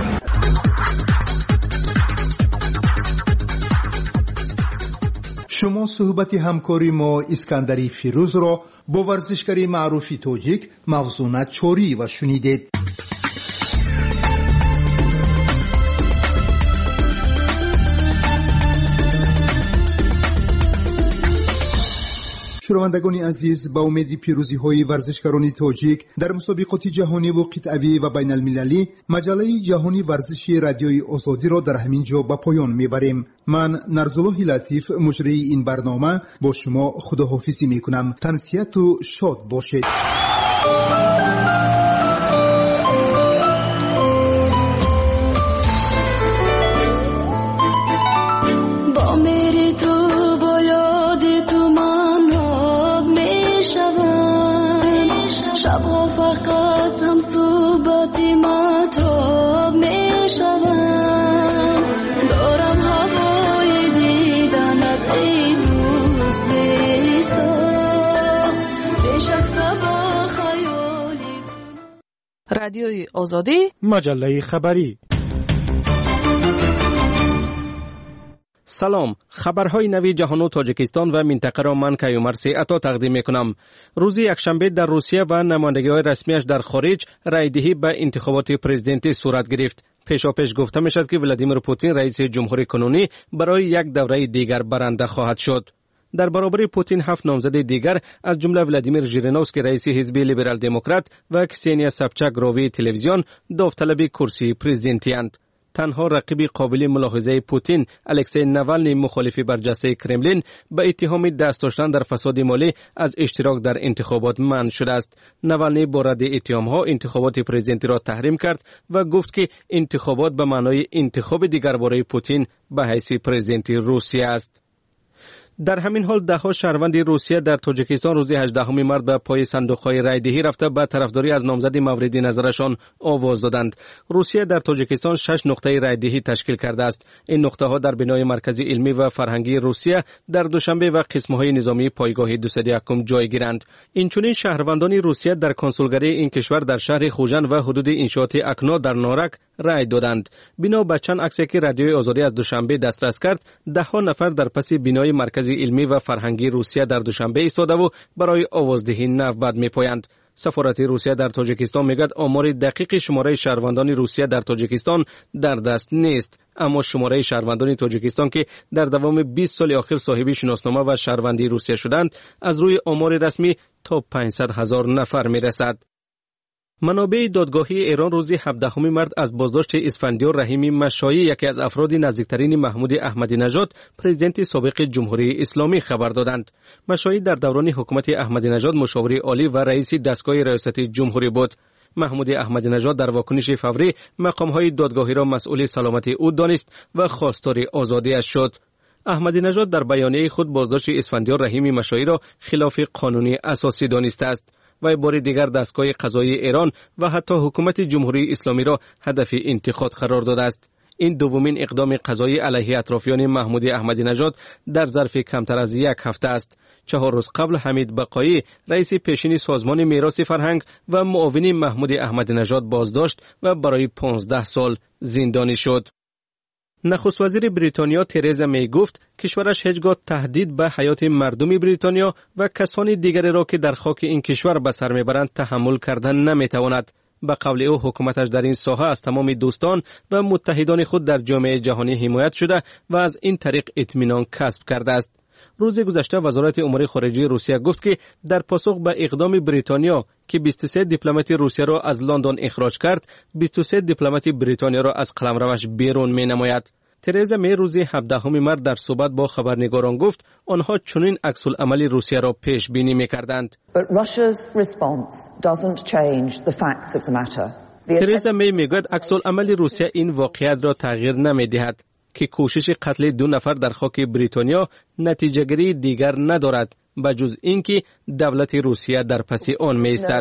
A: شما صحبت همکاری ما اسکندری فیروز را با ورزشکاری معروف تاجیک موزون چوری و شنیدید. شنوندگان عزیز، با امید پیروزی های ورزشکاران تاجیک در مسابقات جهانی و قطعی و بین المللی، مجله جهانی ورزشی رادیوی آزادی را در همین جا به پایان میبریم. من نرزالله لطیف مجری این برنامه با شما خداحافظی میکنم. تنسیت و شاد باشید.
I: شبها فقط هم صحبت ما تو میشود.
N: رادیوی آزادی،
K: مجله خبری.
B: سلام، خبرهای نوی جهان و تاجیکستان و منطقه را من کیومرث عطا تقدیم میکنم. روز یکشنبه در روسیه و نمایندگی‌های رسمیش در خارج رایدهی به انتخابات پرزیدنتی صورت گرفت. پیشاپیش گفته میشد که ولادیمیر پوتین رئیس جمهوری کنونی برای یک دوره دیگر برنده خواهد شد. در برابر پوتین هفت نامزد دیگر از جمله ولادیمیر ژیرینوفسکی رئیس حزب لیبرال دموکرات و کسینیا سابچاک راوی تلویزیون داوطلب کرسی پرزیدنتی اند. تنها رقیب قابل ملاحظه پوتین الکسی ناوالنی مخالف برجسته کرملین به اتهام دست داشتن در فساد مالی از اشتراک در انتخابات منع شده است. ناوالنی با رد اتهام‌ها انتخابات پرزیدنتی را تحریم کرد و گفت که انتخابات به معنای انتخاب دیگر برای پوتین به حیث پرزیدنت روسیه است. در همین حال ده ها شهروند روسیه در تاجیکستان روز هجدهم مارس به پای صندوق‌های رایدهی رفته به طرفداری از نامزد مورد نظرشان آواز دادند. روسیه در تاجیکستان شش نقطه رایدهی تشکیل کرده است. این نقطه ها در بنای مرکزی علمی و فرهنگی روسیه در دوشنبه و قسم‌های نظامی پایگاه دویست و یک جای گیرند. اینچنین شهروندان روسیه در کنسولگری این کشور در شهر خوجند و حدود انشاءات اکنو در نارک رای دادند. بنا به چند عکسی که رادیوی آزادی از دوشنبه دسترس کرد، ده ها نفر در پس بنای مرکزی علمی و فرهنگی روسیه در دوشنبه ایستاده و برای آوازدهی نوبت می‌پایند. سفارت روسیه در تاجیکستان میگوید آمار دقیق شماره شهروندان روسیه در تاجیکستان در دست نیست، اما شماره شهروندان تاجیکستان که در دوام بیست سال اخیر صاحب شناسنامه و شهروندی روسیه شدند از روی آمار رسمی تا پانصد هزار نفر میرسد. منابع دادگاهی ایران روز هفدهم مارس از بازداشت اسفندیار رحیمی مشایی، یکی از افراد نزدیکترین محمود احمدی نژاد پرزیدنت سابق جمهوری اسلامی خبر دادند. مشایی در دوران حکومت احمدی نژاد مشاور عالی و رئیس دستگاه ریاست جمهوری بود. محمود احمدی نژاد در واکنش فوری مقام‌های دادگاهی را مسئول سلامت او دانست و خواستار آزادی‌اش شد. احمدی نژاد در بیانیه خود بازداشت اسفندیار رحیمی مشایی را خلاف قانونی اساسی دانسته است و بار دیگر دستگاه قضایی ایران و حتی حکومت جمهوری اسلامی را هدف انتقاد قرار داده است. این دومین اقدام قضایی علیه اطرافیان محمود احمدی نژاد در ظرف کمتر از یک هفته است. چهار روز قبل حمید بقایی رئیس پیشین سازمان میراث فرهنگ و معاون محمود احمدی نژاد بازداشت و برای پانزده سال زندانی شد. نخست وزیر بریتانیا ترزا می گفت کشورش هیچگاه تهدید به حیات مردم بریتانیا و کسان دیگری را که در خاک این کشور به سر میبرند تحمل کردن نمیتواند. به قول او حکومتش در این ساحه از تمام دوستان و متحدان خود در جامعه جهانی حمایت شده و از این طریق اطمینان کسب کرده است. روز گذشته وزارت امور خارجه روسیه گفت که در پاسخ به اقدام بریتانیا که بیست و سه دیپلمات روسیه را از لندن اخراج کرد، بیست و سه دیپلمات بریتانیا را از قلمروش بیرون می نماید. ترزا می روز هفدهم مارس در صحبت با خبرنگاران گفت آنها چنین عکس العمل روسیه را پیش بینی می کردند. ترزا می میگوید عکس العمل روسیه این واقعیت را تغییر نمی دهد که کوشش قتل دو نفر در خاک بریتانیا نتیجه گیری دیگر ندارد بجز اینکه دولت روسیه در پس آن می ایستد.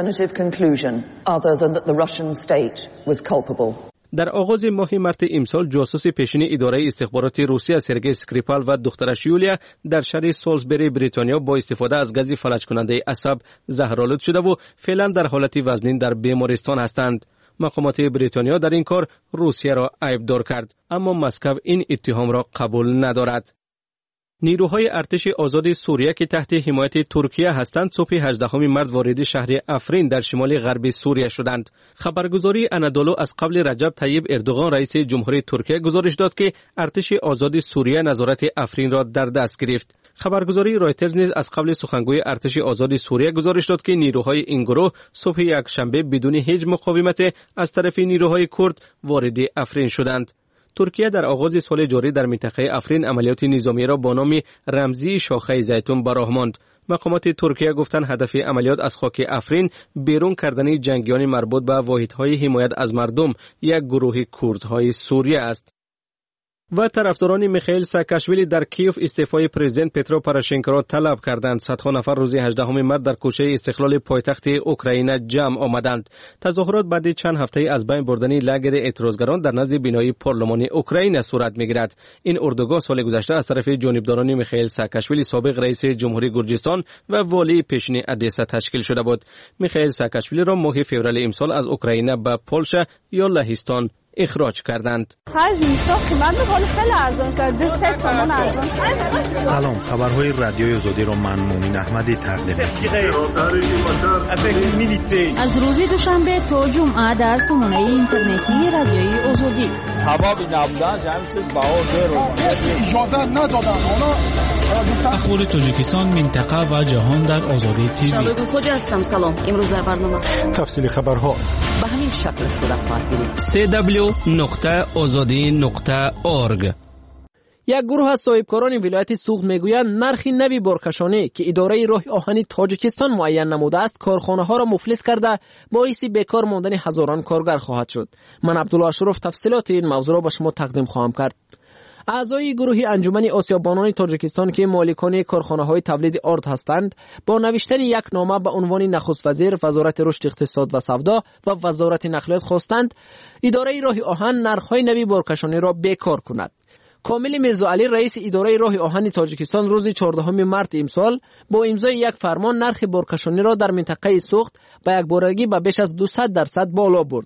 B: در آغاز ماه مارس امسال جاسوس پیشین اداره استخبارات روسیه سرگئی اسکریپال و دخترش یولیا در شهر سالزبری بریتانیا با استفاده از گاز فلج کننده عصب زهرآلود شده و فعلا در حالت وزنین در بیمارستان هستند. مقامات بریتانیا در این کار روسیه را عیبدار کرد، اما مسکو این اتهام را قبول ندارد. نیروهای ارتش آزاد سوریه که تحت حمایت ترکیه هستند صبح هجدهم مارس وارد شهر افرین در شمال غرب سوریه شدند. خبرگزاری انادولو از قبل رجب طیب اردوغان رئیس جمهوری ترکیه گزارش داد که ارتش آزاد سوریه نظارت افرین را در دست گرفت. خبرگزاری رایترز نیز از قبل سخنگوی ارتش آزاد سوریه گزارش داد که نیروهای این گروه صبح یکشنبه بدون هیچ مقاومت از طرف نیروهای کرد وارد افرین شدند. ترکیه در آغاز سال جاری در منطقه افرین عملیات نظامی را با نام رمزی شاخه زیتون براه ماند. مقامات ترکیه گفتند هدف عملیات از خاک افرین بیرون کردن جنگیان مربوط به واحدهای حمایت از مردم یک گروه کردهای سوریه است. و طرفداران میخائیل ساکاشویلی در کیف استعفای پرزیدنت پترو پروشنکو را طلب کردند. صدها نفر روز هجدهم مارس در کوچه استقلال پایتخت اوکراین جمع آمدند. تظاهرات بعد چند هفته از بین بردن لاگر اعتراضگران در نزد بینای پارلمان اوکراین صورت میگیرد. این اردوگاه سال گذشته از طرف جانبداران میخائیل ساکاشویلی سابق رئیس جمهوری گرجستان و والی پیشین ادسا تشکیل شده بود. میخائیل ساکاشویلی را ماه فوریه امسال از اوکراین به پولشا یا لهستان اخراج کردند.
C: سلام، خبرهای رادیوی آزادی را من مومن احمدی تقدیم می‌کنم.
N: از روز دوشنبه تا جمعه در سامانه اینترنتی رادیوی آزادی.
M: سبب نبودن جمعیت باور اجازه ندادن.
U: اخبار تاجیکستان، منطقه و جهان در آزادی تیوی.
N: شبکه خوج هستم. سلام. امروز در برنامه
M: تفصیل خبرها
N: به همین شکل صورت خواهد
B: سی دبلیو نقطه آزادی نقطه اورگ.
F: یک گروه از صاحبکاران ولایت سوخت میگویند نرخ نوی بارکشانی که اداره راه آهن تاجیکستان معین نموده است کارخانه ها را مفلس کرده باعث بیکار ماندن هزاران کارگر خواهد شد. من عبدالله اشرف تفصیلات این موضوع را به شما تقدیم خواهم کرد. اعضای گروه انجمن آسیابانان تاجیکستان که مالکان کارخانه‌های تولید آرد هستند با نوشتن یک نامه به عنوان نخست وزیر وزارت رشد اقتصاد و سودا و وزارت نقلیات خواستند اداره راه آهن نرخ‌های نوی بارکشانی را بیکار کند. کامل میرزاعلی رئیس اداره راه آهن تاجیکستان روز چهاردهم مارس امسال با امضای یک فرمان نرخ بارکشانی را در منطقه سوخت به یک بارگی به بیش از دویست درصد بالا برد.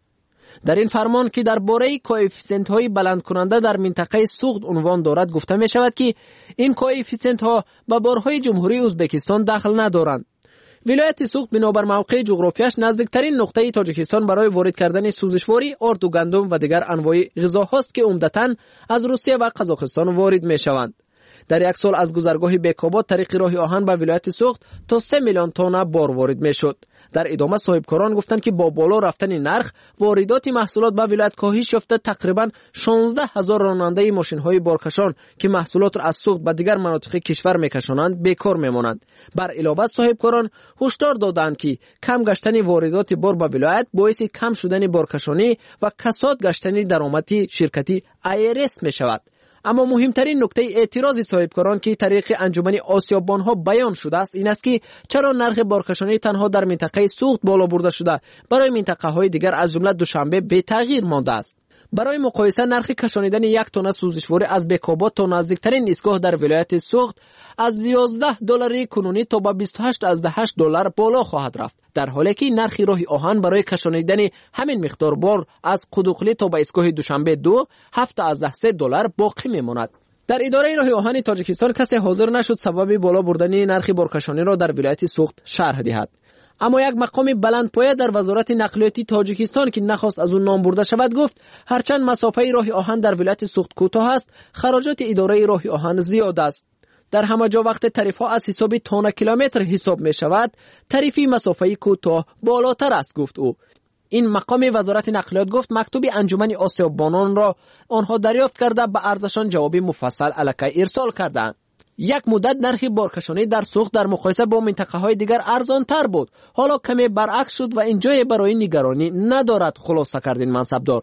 F: در این فرمان که درباره کوئفیسیانت های بلند کننده در منطقه سوخت عنوان دارد گفته می شود که این کوئفیسیانت ها به بارهای جمهوری ازبکستان دخل ندارند. ولایت سوخت بنابر موقع جغرافیاش نزدیکترین نقطه تاجیکستان برای وارد کردن سوزشواری آرد و گندم و دیگر انواع غذاهاست که عمدتاً از روسیه و قزاقستان وارد می شوند. در یک سال از گذرگاه بیکابات طریق راه آهن به ولایت سوخت تا سه میلیون تن بار وارد می شد. در ادامه صاحبکاران گفتند که با بالا رفتن نرخ واردات محصولات به ولایت کاهش یافته تقریبا شانزده هزار راننده ماشین‌های بارکشان که محصولات را از سوخت به دیگر مناطق کشور می‌کشانند بیکار می‌مانند. بر علاوه صاحبکاران هشدار دادند که کم گشتن واردات بار به ولایت باعث کم شدن بارکشانی و کساد گشتن درآمدی شرکتی ایرس می‌شود. اما مهمترین نکته اعتراض صاحبکاران که طریق انجمن آسیابانها بیان شده است این است که چرا نرخ بارکشانی تنها در منطقه سوخت بالا برده شده برای منطقه های دیگر از جمله دوشنبه بی تغییر مانده است. برای مقایسه نرخ کشانیدن یک تن سوزشواری از بیکابات تا نزدیکترین ایستگاه در ولایت سوخت از یازده دلاری کنونی تا به بیست و هشت از هشت دلار بالا خواهد رفت، در حالی که نرخ راه آهن برای کشانیدن همین مقدار بار از قدوخلی تا به ایستگاه دوشنبه دو هفت از سه دلار باقی میماند. در اداره راه آهن تاجیکستان کسی حاضر نشد سبب بالا بردن نرخ بارکشانی را در ولایت سوخت شرح دهد. اما یک مقام بلندپایه در وزارت نقلیاتی تاجیکستان که نخواست از اون نام برده شود گفت هرچند مسافه راه آهن در ولایت سوخت کوتاه است خراجات اداره راه آهن زیاد است. در همه جا وقت تعریف ها از حساب تن کیلومتر حساب می شود تعریفی مسافه کوتاه بالاتر است گفت او. این مقام وزارت نقلیات گفت مکتوب انجمن آسیابانان را آنها دریافت کرده به ارزشان جواب مفصل الکی ارسال کردند. یک مدت نرخ بارکشانی در سوخت در مقایسه با منطقه های دیگر ارزان تر بود، حالا کمی برعکس شد و این جای برای نگرانی ندارد، خلاصه کردین منصبدار.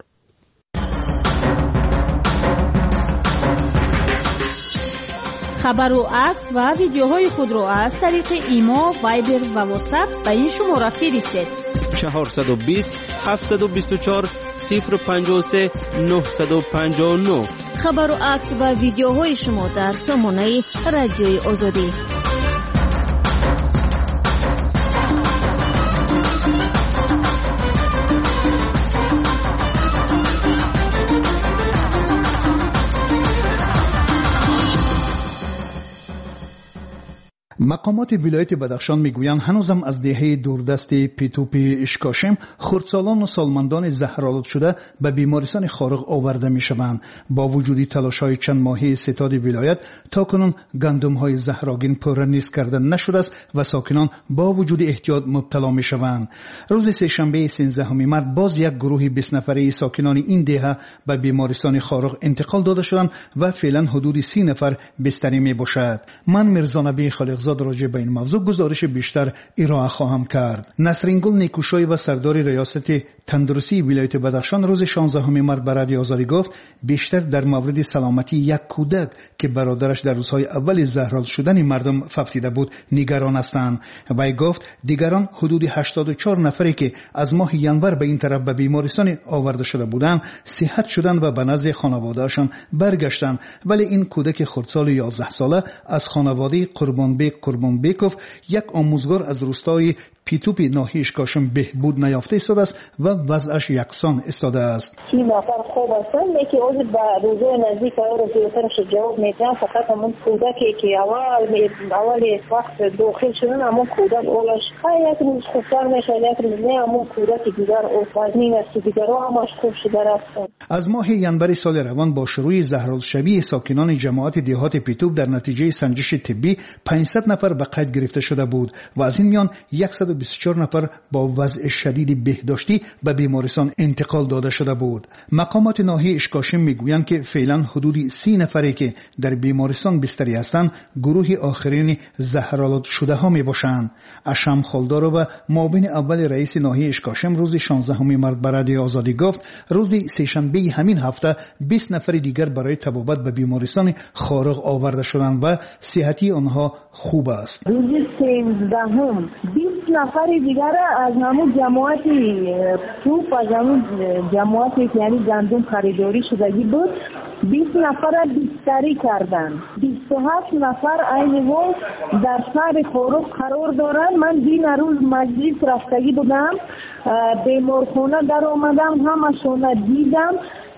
O: خبر و عکس و ویدیوهای خود را از طریق ایما، وایبر و واتساپ به این شماره فرستید:
B: چهارصد و بیست هفتصد و بیست و چهار صفر پنجاه و سه نهصد و پنجاه و نه.
O: خبر و عکس و ویدیوهای شما در سامانه رادیوی آزادی.
G: مقامات ولایت بدخشان میگویند هنوزم از دهه دوردست پیتوپی اشکاشم خردسالان و سالمندان زهرآلود شده به بیمارستان خارق آورده میشوند. با وجود تلاش‌های چند ماهه ستاد ولایت تاکنون گندم‌های زهرآگین پره‌ریز کردن نشده است و ساکنان با وجود احتیاط مبتلا میشوند. روز سه‌شنبه سیزدهم مارس باز یک گروه بیست نفره ساکنان این دهه به بیمارستان خارق انتقال داده شدند و فعلا حدود سی نفر بستری میباشد. من میرزا نبی خالقزاده آزاد راجع به این موضوع گزارش بیشتر ارائه خواهم کرد. نسرینگل نیکوشای و سردار ریاست تندرستی ولایت بدخشان روز شانزدهم مارس به رادیو آزادی گفت بیشتر در مورد سلامتی یک کودک که برادرش در روزهای اول زهرال شدن مردم فوتیده بود نگران هستند. وی گفت دیگران حدود هشتاد و چهار نفری که از ماه ینور به این طرف به بیمارستان آورده شده بودند صحت شدند و به نزد خانواده‌شان برگشتند، ولی این کودک خردسال یازده ساله از خانواده قربانبک قربانبکوف یک آموزگار از روستای پیتوپی ناحیه اشکاشم بهبود نیافته ایستاده است و وضعش یکسان ایستاده است.
P: این نفر خوب هستند که از به روزهای نزدیک او رو زیادترش جواب میدن، فقط همون کودکی که اول اول وقت داخل شدن همون کودک اولش یک روز خوبتر میشه، یک روز نه همون کودک دیگر اوفازنین است، دیگر همش خوب شده است. از
G: ماه ینور سال روان با شروع زهرال شوی ساکنان جماعت دهات پیتوپ در نتیجه سنجش طبی پانصد نفر به قید گرفته شده بود و از این میان صد و بیست و چهار نفر با وضع شدید بهداشتی به بیمارستان انتقال داده شده بود. مقامات ناحیه اشکاشم میگویند که فعلا حدود سی نفری که در بیمارستان بستری هستند گروه آخرین زهرالود شده ها می باشند. اشم خالدارو و معاون اول رئیس ناحیه اشکاشم روز شانزدهم مارس به رادیو آزادی گفت روز سه‌شنبه همین هفته بیست نفر دیگر برای طبابت به بیمارستان خارق آورده شدند و صحتی آنها خوب است.
P: روز سیزدهم بیست نفر دیگر از همون جماعتی توپ از همون جماعتی که یعنی گندم خریداری شدگی بود بیست نفر بستری کردن. بیست و هفت نفر این وقت در شهر خارق قرار دارن. من دین روز مجلس رفتگی بودم، بیمارخانه در آمدم، همشون دیدم،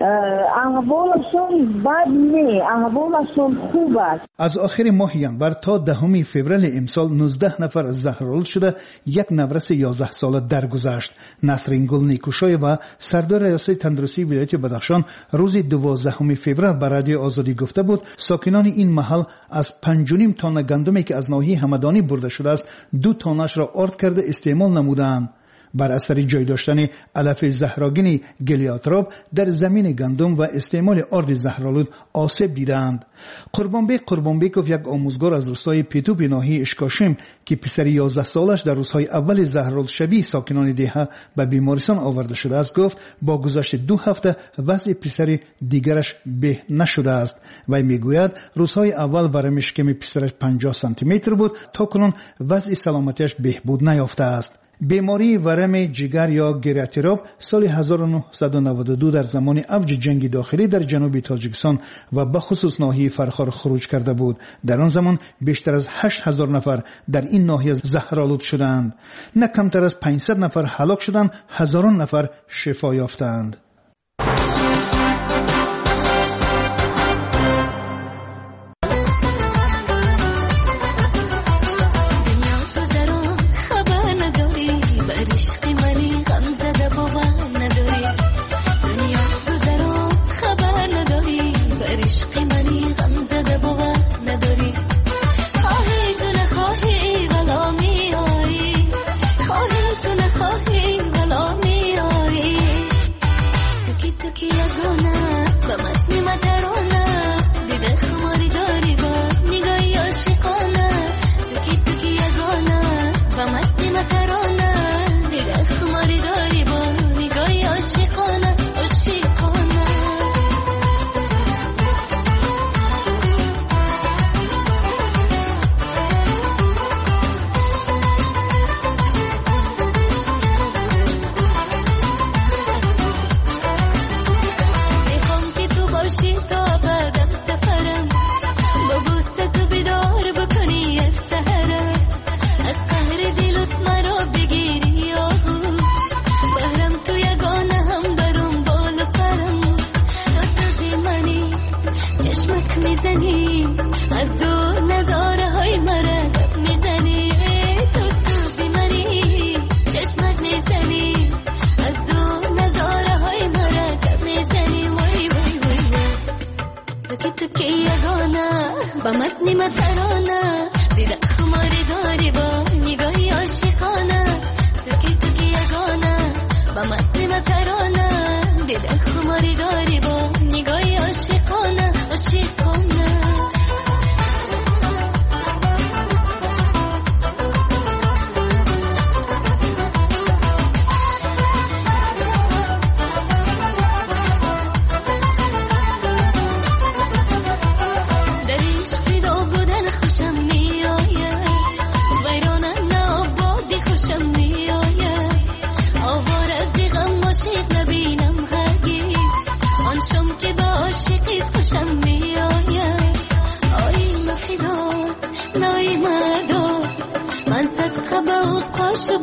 P: احوالشون بد نه، احوالشون خوب است.
G: از آخر ماه ینور تا دهم فوریه امسال نوزده نفر زهرالود شده یک نورس یازده ساله درگذشت. نسرینگل نیکوشای و سردار ریاست تندرستی ولایت بدخشان روز دوازدهم فوریه به رادیو آزادی گفته بود ساکنان این محل از پنج و نیم تن گندمی که از ناحیه همدانی برده شده است دو تنش را آرد کرده استعمال نمودند. بر اثر جای داشتن علف زهراگین گلیاتراب در زمین گندم و استعمال آرد زهرالود آسیب دیدند. قربانبک قربانبکوف یک آموزگار از روستای پیتوپ ناحیه اشکاشم که پسر یازده سالش در روزهای اول زهرالود شبی ساکنان دهه به بیمارستان آورده شده است گفت با گذشت دو هفته وضع پسر دیگرش به نشده است. وی میگوید روزهای اول ورم شکم پسرش پنجاه سانتی متر بود، تا کنون وضع سلامتیش بهبود نیافته است. بیماری ورم جگر یا گریاتراب سال هزار و نهصد و نود و دو در زمان اوج جنگ داخلی در جنوب تاجیکستان و به خصوص ناحیه فرخار خروج کرده بود. در آن زمان بیشتر از هشت هزار نفر در این ناحیه زهرالود شدند. نه کمتر از پانصد نفر هلاک شدند، هزاران نفر شفا یافتند.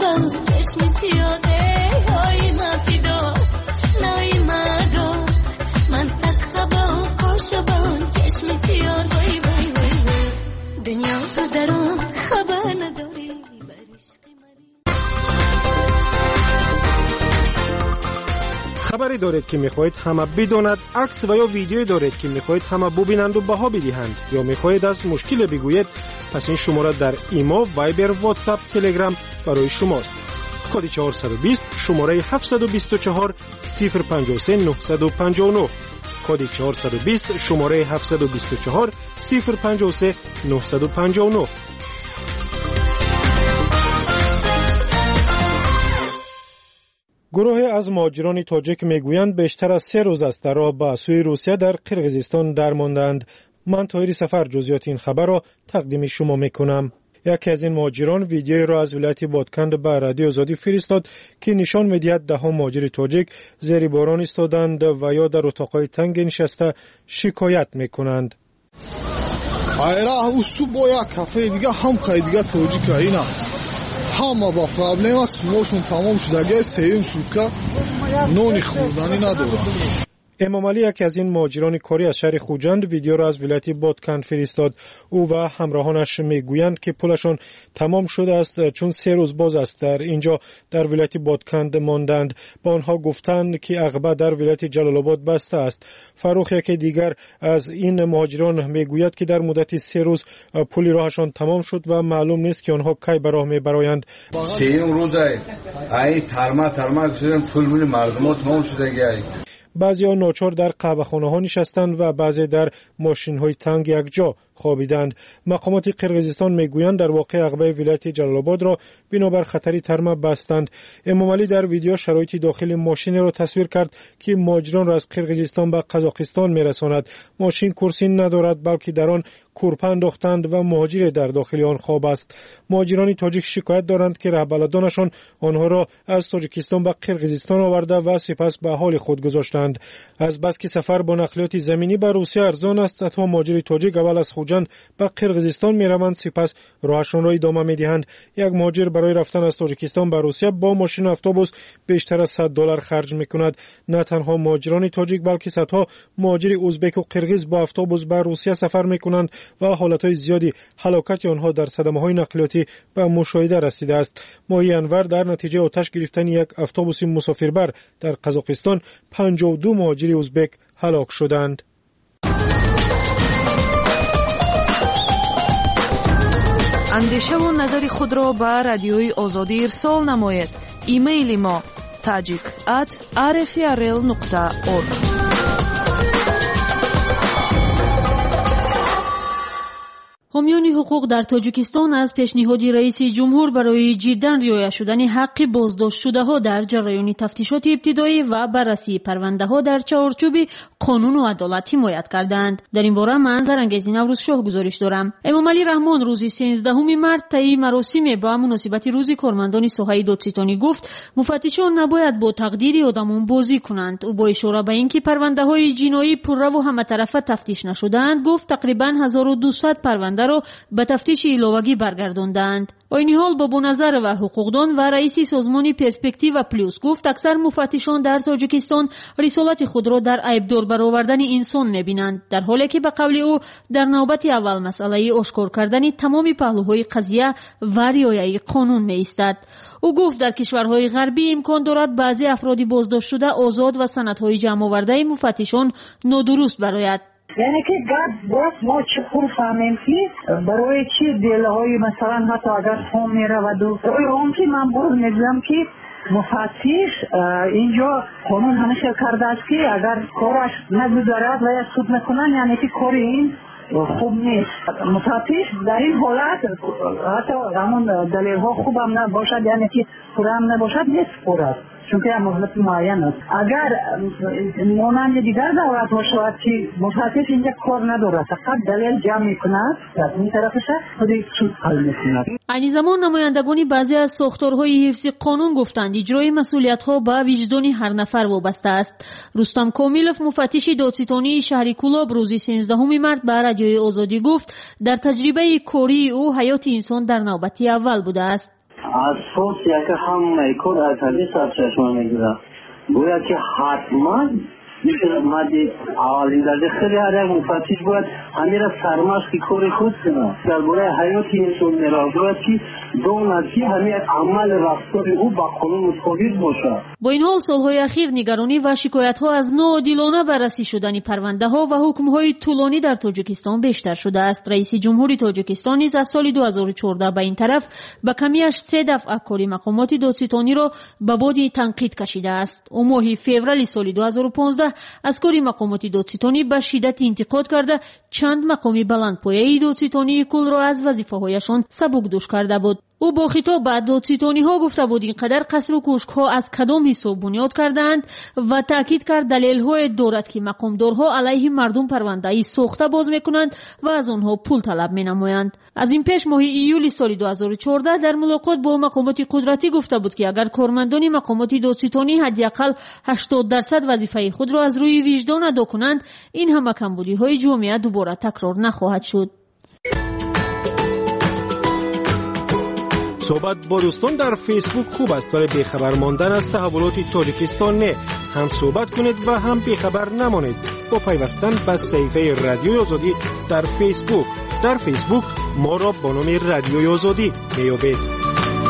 I: شبان چشم سیاده های مفیدا نای مدار من صدقه با قاشبان چشم سیار وای وای وای دنیا گذران خبر نداری.
K: خبری دارید که میخواهید همه بداند، عکس و یا ویدیویی دارید که میخواهید همه ببینند و بها بدهند، یا میخواهید از مشکل بگویید، پس این شماره در ایما، وایبر، واتساپ، تلگرام برای شماست. کد چهارصد و بیست شماره هفتصد و بیست و چهار صفر پنجاه و سه نهصد و پنجاه و نه. کد چهارصد و بیست شماره هفتصد و بیست و چهار صفر پنجاه و سه نهصد و پنجاه و نه. گروه از مهاجران تاجیک میگویند بیشتر از سه روز است در راه به سوی روسیه در قرقیزستان درماندند. من طاهر سفر جزئیات این خبر را تقدیم شما میکنم. یکی از این مهاجران ویدیویی را از ولایت بادکند به رادیو آزادی فرستاد که نشان می‌دهد ده ها مهاجر تاجیک زیر باران ایستادند و یا در اتاق‌های تنگ نشسته شکایت میکنند.
Q: айра усу бо як кафе дига ҳам қай дига тоҷика ина ҳама ба проблема сумошун тамом шудаги сеюм сутка нони хӯрданӣ надорад.
K: امام علی یکی از این مهاجران کاری از شهر خوجند ویدیو را از ولایت بادکند فرستاد. او و همراهانش میگویند که پولشان تمام شده است چون سه روز باز است در اینجا در ولایت بادکند ماندند. با آنها گفتند که عقبه در ولایت جلال آباد بسته است. فروخ یکی دیگر از این مهاجران میگوید که در مدت سه روز پول راهشان تمام شد و معلوم نیست که آنها کی به راه میبرآیند.
R: سه روز ای ترما ترما شدن پول مول مردم تمام شده.
K: بعضی ها ناچار در قهوه خانه ها نشستند و بعضی در ماشین های تنگ یک جا خوابیدند. مقامات قرقیزستان میگویند در واقع عقبه ولایت جلال آباد را بنابر خطری ترمه بستند. امام علی در ویدیو شرایط داخل ماشین را تصویر کرد که مهاجران را از قرقیزستان به قزاقستان میرساند. ماشین کرسی ندارد بلکه در آن کورپه انداختند و مهاجر در داخل آن خواب است. مهاجران تاجیک شکایت دارند که رهبرانشان آنها را از تاجیکستان به قرقیزستان آورده و سپس به حال خود گذاشتند. از بس که سفر با نقلیات زمینی به روسیه ارزان است، صدها مهاجر تاجیک اول از خوجند به قرقیزستان میروند سپس راهشان را ادامه میدهند. یک مهاجر برای رفتن از تاجیکستان به روسیه با ماشین اتوبوس بیشتر از صد دلار خرج میکند. نه تنها مهاجران تاجیک بلکه صدها مهاجر ازبک و قرقیز با اتوبوس به روسیه سفر میکنند و حالتهای زیادی هلاکت آنها در صدمه‌های نقلیاتی به مشاهده رسیده است. ماهی انور در نتیجه آتش گرفتن یک اتوبوس مسافربر در قزاقستان پنجاه و دو مهاجر ازبک هلاک شدند.
N: اندیشه و نظر خود را به رادیوی آزادی ارسال نمایید. ایمیل ما tajik at r f r l nokta org.
O: حامیان حقوق در تاجیکستان از پیشنهاد رئیس جمهور برای جداً رعایت شدن حق بازداشت شده ها در جریان تفتیشات ابتدایی و بررسی پرونده ها در چارچوب قانون و عدالت حمایت کردند. در این باره منظر انگیزی نوروز شاه گزارش دارم. امام علی رحمان روز سیزدهم مارس طی مراسم با مناسبت روز کارمندان ساحه دادستانی گفت مفتشان نباید با تقدیر آدمان بازی کنند. او با اشاره به اینکه پرونده های جنایی پررو و همه طرفه تفتیش نشدند گفت تقریباً هزار و دویست پرونده را به تفتیش ایلاوگی برگرداندند. این حال با بنظر و حقوقدان و رئیس سازمان پرسپکتیو پلوس گفت اکثر مفتشان در تاجیکستان رسالت خود را در عیبدار برآوردن انسان می‌بینند، در حالی که به قول او در نوبت اول مسئله آشکار کردن تمام پهلوهای قضیه و رعایت قانون می‌ایستد. او گفت در کشورهای غربی امکان دارد بعضی افراد بازداشت شده آزاد و سندهای جمع آورده مفتشان نادرست برآید.
P: یعنی که باید ما چطور فهمیم که برای چی دیلهای مثلا حتی اگر فهم میرود و اون که من باز میگویم که مفتش اینجا قانون همیشه کرده است که اگر کارش نگذارد و یا سود نکنن یعنی که کار این خوب نیست. مفتش در این حالت حتی همون دلیل ها خوب هم نباشد یعنی که پوره هم نباشد نیست پوره چون که مهلت معین است. اگر مانند دیگر دولت ها شود که مفتش اینجا کار ندارد فقط دلیل جمع میکند در این طرفش خودی سود حل میکند.
O: این زمان نمایندگان بعضی از ساختارهای حفظ قانون گفتند اجرای مسئولیت ها به وجدان هر نفر وابسته است. رستم کامیلوف مفتش دادستانی شهر کولاب روز سیزدهم مارس به رادیوی آزادی گفت در تجربه کاری او حیات انسان در نوبت اول بوده است.
E: اساس یک همه کار از همین سرچشمه میگیره گویا که حتما میشه مادی اولین درجه خیلی هر یک مفتش باید همین را سرمشق کار خود کنه درباره حیات انسان میراجعه که دولت که همین عمل رفتار او با قانون مطابق باشه.
O: با این حال سالهای اخیر نگرانی و شکایت ها از ناعادلانه بررسی شدن پرونده ها و حکم های طولانی در تاجیکستان بیشتر شده است. رئیس جمهوری تاجیکستان نیز از سال دو هزار و چهارده به این طرف به کمیش سه دفعه کاری مقامات دادستانی را به باد تنقید کشیده است. او ماه فوریه سال دو هزار و پانزده از کاری مقامات دادستانی به شدت انتقاد کرده چند مقامی بلندپایه دادستانی کل را از وظیفه‌هایشان سبکدوش کرده بود. او با خطاب به دادستانی ها گفته بود اینقدر قصر و کوشک ها از کدام حساب بنیاد کردند و تاکید کرد دلیل های دارد که مقامدارها علیه مردم پرونده ای ساخته باز میکنند و از آنها پول طلب مینمایند. از این پیش ماه ایولی سال دو هزار و چهارده در ملاقات با مقامات قدرتی گفته بود که اگر کارمندان مقامات دادستانی حداقل هشتاد درصد وظیفه خود را از روی وجدان ادا کنند این همه کمبودی های جامعه دوباره تکرار نخواهد شد.
K: صحبت با دوستان در فیسبوک خوب است ولی بیخبر ماندن از تحولات تاجیکستان نه. هم صحبت کنید و هم بیخبر نمانید با پیوستن به صفحه رادیوی آزادی در فیسبوک. در فیسبوک ما را با نام رادیوی آزادی میابید.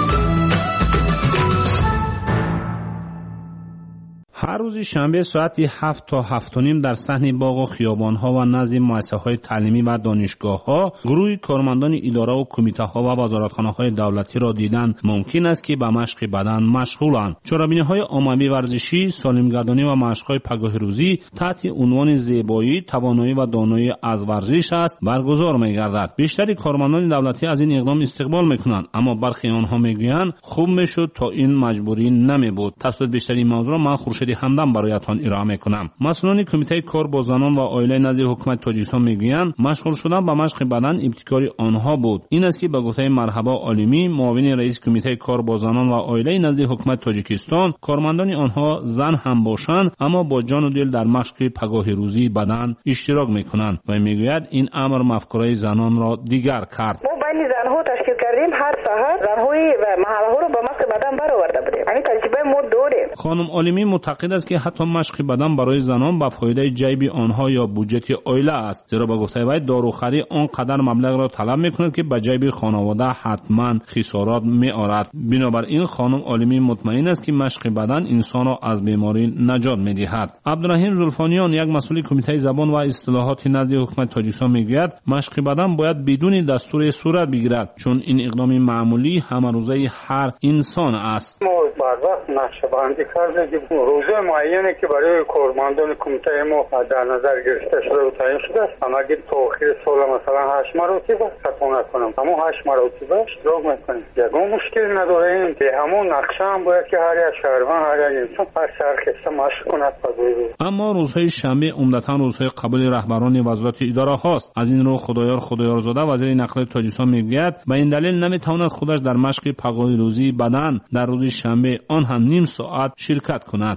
T: هر روز شنبه ساعت هفت تا هفت و نیم در صحن باغ و خیابان‌ها و نزد مؤسسه‌های تعلیمی و دانشگاه‌ها گروه کارمندان اداره و کمیته‌ها و وزارتخانه‌های دولتی را دیدن ممکن است که به مشق بدن مشغولند. چرابینی‌های عمومی ورزشی، سالمگردانی و مشق‌های پگاه روزی تحت عنوان زیبایی، توانایی و دانایی از ورزش است برگزار می‌گردد. بیشتر کارمندان دولتی از این اقدام استقبال می‌کنند، اما برخی آنها می‌گویند خوب می‌شد تا این مجبوری نمی‌بود. تفصیل بیشتری این موضوع را من خورشید همدم برایتان ارائه میکنم. مسئولان کمیته کار با زنان و عائله نزد حکومت تاجیکستان میگویند مشغول شدن به مشق بدن ابتکاری آنها بود. این است که به گفته مرحبا عالمی معاون رئیس کمیته کار با زنان و عائله نزد حکومت تاجیکستان کارمندان آنها زن هم باشند اما با جان و دل در مشق پگاه روزی بدن اشتراک میکنند و میگوید این امر مفکوره زنان را دیگر کرد.
V: ما بین زنها تشکیل کردیم هر ساعت زنهای و محله ها رو با مشق بدن برآورده بودیم. همین تجربه ما داریم.
T: خانم عالمی معتقد است که حتی مشق بدن برای زنان با فایده جیبی آنها یا بودجت عائله است، زیرا با گفته وی داروخری آنقدر مبلغ را طلب میکند که به جیب خانواده حتما خسارات میآورد. بنابراین خانم عالمی مطمئن است که مشق بدن انسان را از بیماری نجات میدهد. عبدالرحیم زلفانیان یک مسئول کمیته زبان و اصطلاحات نزد حکومت تاجیکستان میگوید مشق بدن باید بدون دستور صورت بگیرد چون این اقدام معمولی همه روزه هر انسان است.
X: ما بر وقت نقشه‌بندی کردیم روزه معینی که برای کارمندان کمیته ما در نظر گرفته شده و تعیین شده است. اما اگه تا آخر سال مثلا هشت مرتبه خطا نکنم اما هشت مرتبه اشتراک میکنیم یگان مشکل نداریم که همون نقشه هم باید که هر یک شهروند هر یک انسان هر سرخسته مشق کند.
T: اما روزهای شنبه عمدتاً روزهای قبول رهبران وزارت اداره هاست. از این رو خدایار خدایارزاده وزیر نقل تاجیکستان میگوید به این دلیل نمیتواند خودش در مشق پگاه روزی بدن در روز شنبه آن هم نیم ساعت شرکت کند.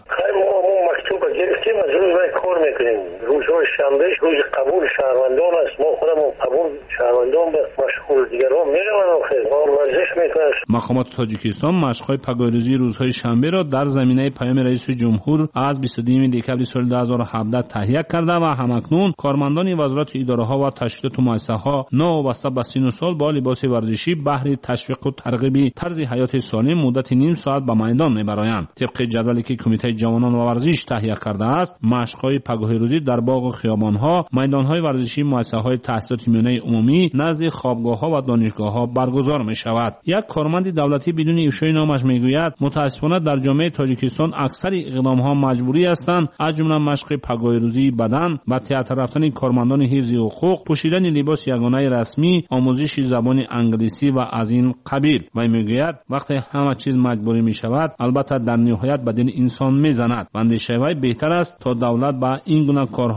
Y: گرفتیم از روز باید کار میکنیم. روزهای شنبه روز قبول شهروندان است. ما خودمون قبول شهروندان به مشغول دیگران میروند آخر ما ورزش میکنیم.
T: مقامات تاجیکستان مشق‌های پگاه‌ریزی روزهای شنبه را در زمینه پیام رئیس جمهور از بیست و دو دکبر سال دو هزار و هفده تهیه کرده و همکنون کارمندان وزارت اداره‌ها و تشکیلات و مؤسسه‌ها ناوابسته به سن و سال با لباس ورزشی بهر تشویق و ترغیب طرز حیات سالم مدت نیم ساعت به میدان میبرایند. طبق جدولی که کمیته جوانان و ورزش تهیه کرده است مشق‌های پگاه روزی در باغ و خیابان‌ها، میدان‌های ورزشی، مؤسسه‌های تحصیلات میانه عمومی، نزد خوابگاه‌ها و دانشگاه‌ها برگزار می‌شود. یک کارمند دولتی بدون افشای نامش میگوید متأسفانه در جامعه تاجیکستان اکثر اقدام‌ها مجبوری هستند، از جمله مشق پگاه روزی بدن و تئاتر رفتن کارمندان حفظ حقوق، پوشیدن لباس یگانه رسمی، آموزش زبان انگلیسی و از این قبیل. و میگوید وقتی همه چیز مجبوری می‌شود البته در نهایت به دل انسان می‌زند. اندیشه وی بهتر است تا دولت با این گونه کارهای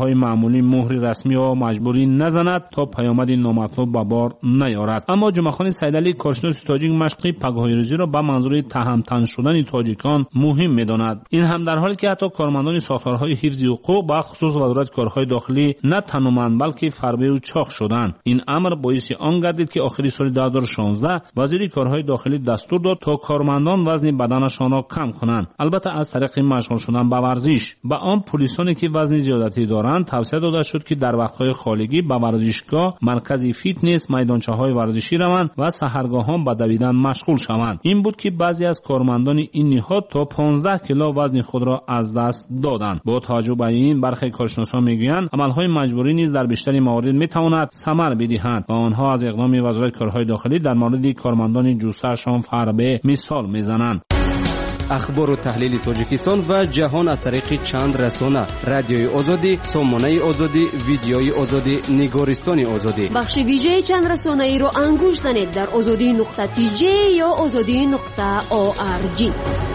T: های معمولی مهر رسمی و مجبوری نزند تا پیامد نامطلوب به بار نیارد. اما جمعه‌خان سیدعلی کارشناس تاجیک مشقی پگاهی‌ریزی را به منظور تهمتن شدن تاجیکان مهم می‌داند. این هم در حالی که حتی کارمندان ساختارهای حفظ حقوق به خصوص وزارت کارهای داخلی نه تنومند بلکه فربه و چاق شدند. این امر باعث آن گردید که آخر سال دو هزار و شانزده وزیر کارهای داخلی دستور داد تا کارمندان وزن بدنشان را کم کنند، البته از طریق مشغول شدن به ورزش. به آن پلیسانی که وزن زیادتی دارند توصیه داده شد که در وقت‌های خالگی به ورزشگاه، مرکز فیتنس، میدانچه‌های ورزشی روند و سحرگاهان به دویدن مشغول شوند. این بود که بعضی از کارمندان این نهاد تا پانزده کیلو وزن خود را از دست دادند. با توجه به این برخی کارشناسان میگویند عملهای مجبوری نیز در بیشتر موارد میتواند ثمر بدهند و آنها از اقدام وزارت کارهای داخلی در مورد کارمندان جوسه‌شان فربه مثال میزنند.
B: اخبار و تحلیل تاجیکستان و جهان از طریق چند رسانه: رادیوی آزادی، سامانه آزادی، ویدیوی آزادی، نگارستان آزادی.
D: بخش ویژه چند رسانه ای را انگوش زنید در آزادی نقطه تی جی یا آزادی نقطه او آر جی.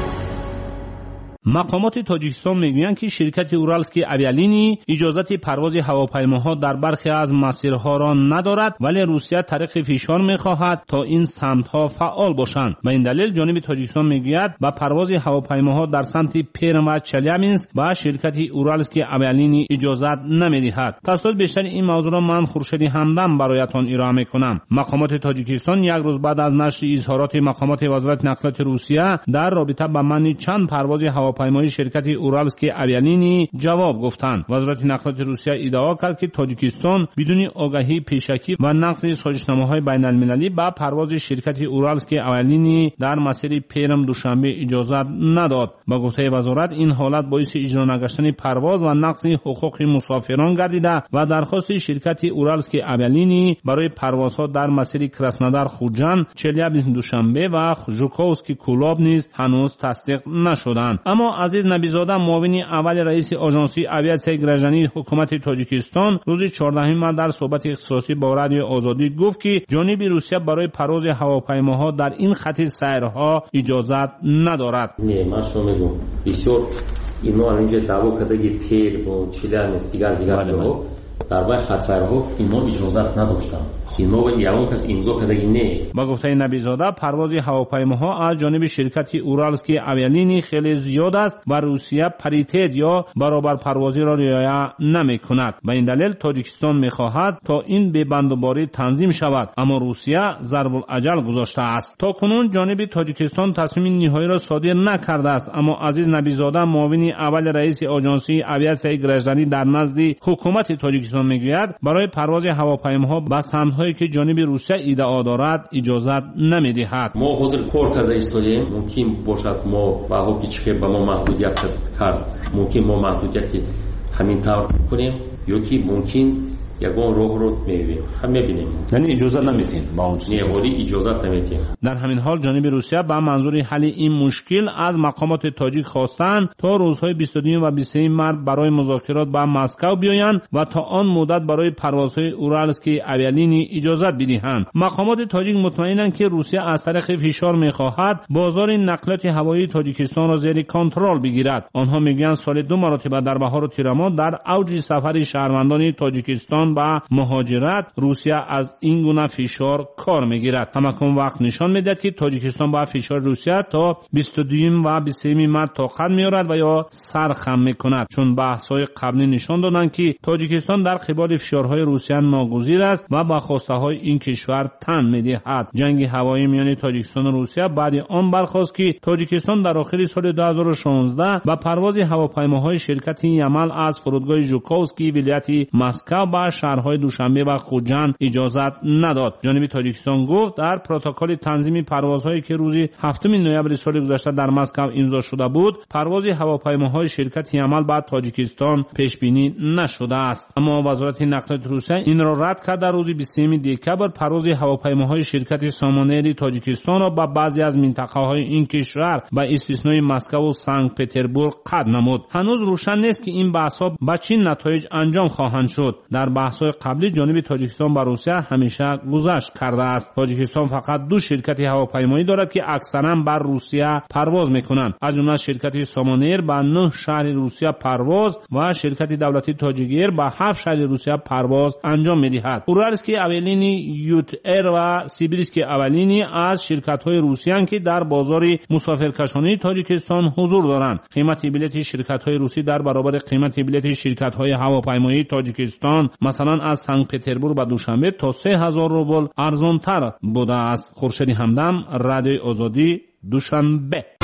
T: مقامات تاجیکستان میگویند که شرکت اورالسکی اویالینی اجازت پرواز هواپیماها در برخی از مسیرها را ندارد، ولی روسیه طریق فشار میخواهد تا این سمتها فعال باشند. به این دلیل جانب تاجیکستان میگوید با پرواز هواپیماها در سمت پرم و چلیابینسک با شرکت اورالسکی اویالینی اجازت نمیدهد. تفصیلات بیشتر این موضوع را من خورشید همدم برایتان ارائه میکنم. مقامات تاجیکستان یک روز بعد از نشر اظهارات مقامات وزارت نقلیات روسیه در رابطه با منع چند پرواز هوا هواپیمای شرکت اورالسکی اویالینی جواب گفتند. وزارت نقلیات روسیه ادعا کرد که تاجیکستان بدون آگاهی پیشکی و نقض سازشنامه‌های بین‌المللی با پرواز شرکت اورالسکی اویالینی در مسیر پرم دوشنبه اجازت نداد. با گفته وزارت این حالت باعث اجرا نگشتن پرواز و نقض حقوق مسافران گردیده و درخواست شرکت اورالسکی اویالینی برای پروازها در مسیر کراسنودار خوجان، چلیابینسک دوشنبه و ژوکووسکی کولاب نیز هنوز تصدیق نشدند. اما عزیز نبیزاده معاون اول رئیس آژانسی آویاسیای گراژانی حکومت تاجیکستان روز چهاردهم مارس در صحبت اختصاصی با رادیو آزادی گفت که جانب روسیه برای پرواز هواپیماها در این خط سیرها اجازت ندارد.
H: نه من شما میگم بسیار اینو اینجا دعوا کرده که پیر و چیلانس دیگر دیگر جو در واقع خط سیرها اینو اجازت نداشتن. اینو یاون کس امضا کرده نه.
T: با گفته نبیزاده پرواز هواپیماها از جانب شرکت اورالسکی اویالینی خیلی زیاد است و روسیه پریتید یا برابر پروازی را رعایت نمی‌کند. به این دلیل تاجیکستان می‌خواهد تا این ببندوباری تنظیم شود، اما روسیه ضرب الاجل گذاشته است. تا کنون جانب تاجیکستان تصمیم نهایی را صادر نکرده است، اما عزیز نبیزاده معاون اول رئیس آژانسی آویاسیای گراژانی در نزد حکومت تاجیکستان میگوید برای پرواز هواپیماها به سمت‌هایی که جانب روسیه ادعا دارد اجازت نمی‌دهد.
H: ما حاضر کار کرده ایستادیم، ممکن باشد ما با هوکی که با ما محدودیت کرد، ممکن ما محدودیتی همین طور کنیم یا که ممکن یگان راه رو می‌بینیم هم می‌بینیم،
T: یعنی اجازه نمی‌دیم با اون
H: نیوری اجازه نمی‌دیم.
T: در همین حال جانب روسیه به منظور حل این مشکل از مقامات تاجیک خواستند تا روزهای بیست و دو و بیست و سه مارس برای مذاکرات به مسکو بیایند و تا آن مدت برای پروازهای اورالسکی اویالینی اجازه بدهند. مقامات تاجیک مطمئنند که روسیه از طریق فشار می‌خواهد بازار نقلیات هوایی تاجیکستان را زیر کنترل بگیرد. آنها میگویند سال دو مرتبه در بهار و تیر ماه در اوج سفر شهروندان تاجیکستان با مهاجرت روسیه از این گونه فشار کار میگیرد. همکنون وقت نشان میدهد که تاجیکستان با فشار روسیه تا بیست و دو و بیست و سه مارس طاقت میارد و یا سرخم میکند، چون بحث‌های قبلی نشان دادند که تاجیکستان در قبال فشارهای روسیه ناگزیر است و با خواسته‌های این کشور تن میدهد. جنگ هوایی میان تاجیکستان و روسیه بعد آن برخاست که تاجیکستان در آخر سال دو هزار و شانزده با پرواز هواپیماهای شرکت یمل از فرودگاه ژوکووسکی ولایت مسکو با شهرهای دوشنبه و خوجان اجازت نداد. جانب تاجیکستان گفت در پروتکل تنظیم پروازهایی که روز هفتم نوامبر سال گذشته در مسکو امضا شده بود، پرواز هواپیماهای شرکت یمل با تاجیکستان پیش بینی نشده است. اما وزارت نقلیات روسیه این را رد کرد. در روز بیست و سه دکتر پرواز هواپیماهای شرکت سامانه تاجیکستان را به بعضی از منطقه‌های این کشور با استثنای مسکو و سنت پترزبورگ قطع نمود. هنوز روشن نیست که این بحث‌ها با چه نتایج انجام خواهند شد. در بحث‌های قبلی جانب تاجیکستان با روسیه همیشه گذشت کرده است. تاجیکستان فقط دو شرکت هواپیمایی دارد که اکثرا بر روسیه پرواز می‌کنند، از جمله شرکت سامانیر به نه شهر روسیه پرواز و شرکت دولتی تاجیک‌ایر به هفت شهر روسیه پرواز انجام می‌دهد. اورالسکی اولینی، یوت ایر و سیبیرسکی اولینی از شرکت‌های روسیه که در بازار مسافرکشانی تاجیکستان حضور دارند. قیمت بلیط شرکت‌های روسی در برابر قیمت بلیط شرکت‌های هواپیمایی تاجیکستان مثلا از سنت پترزبورگ به دوشنبه تا سه هزار روبل ارزان‌تر بوده است. خورشید همدم، رادیوی آزادی، دوشنبه.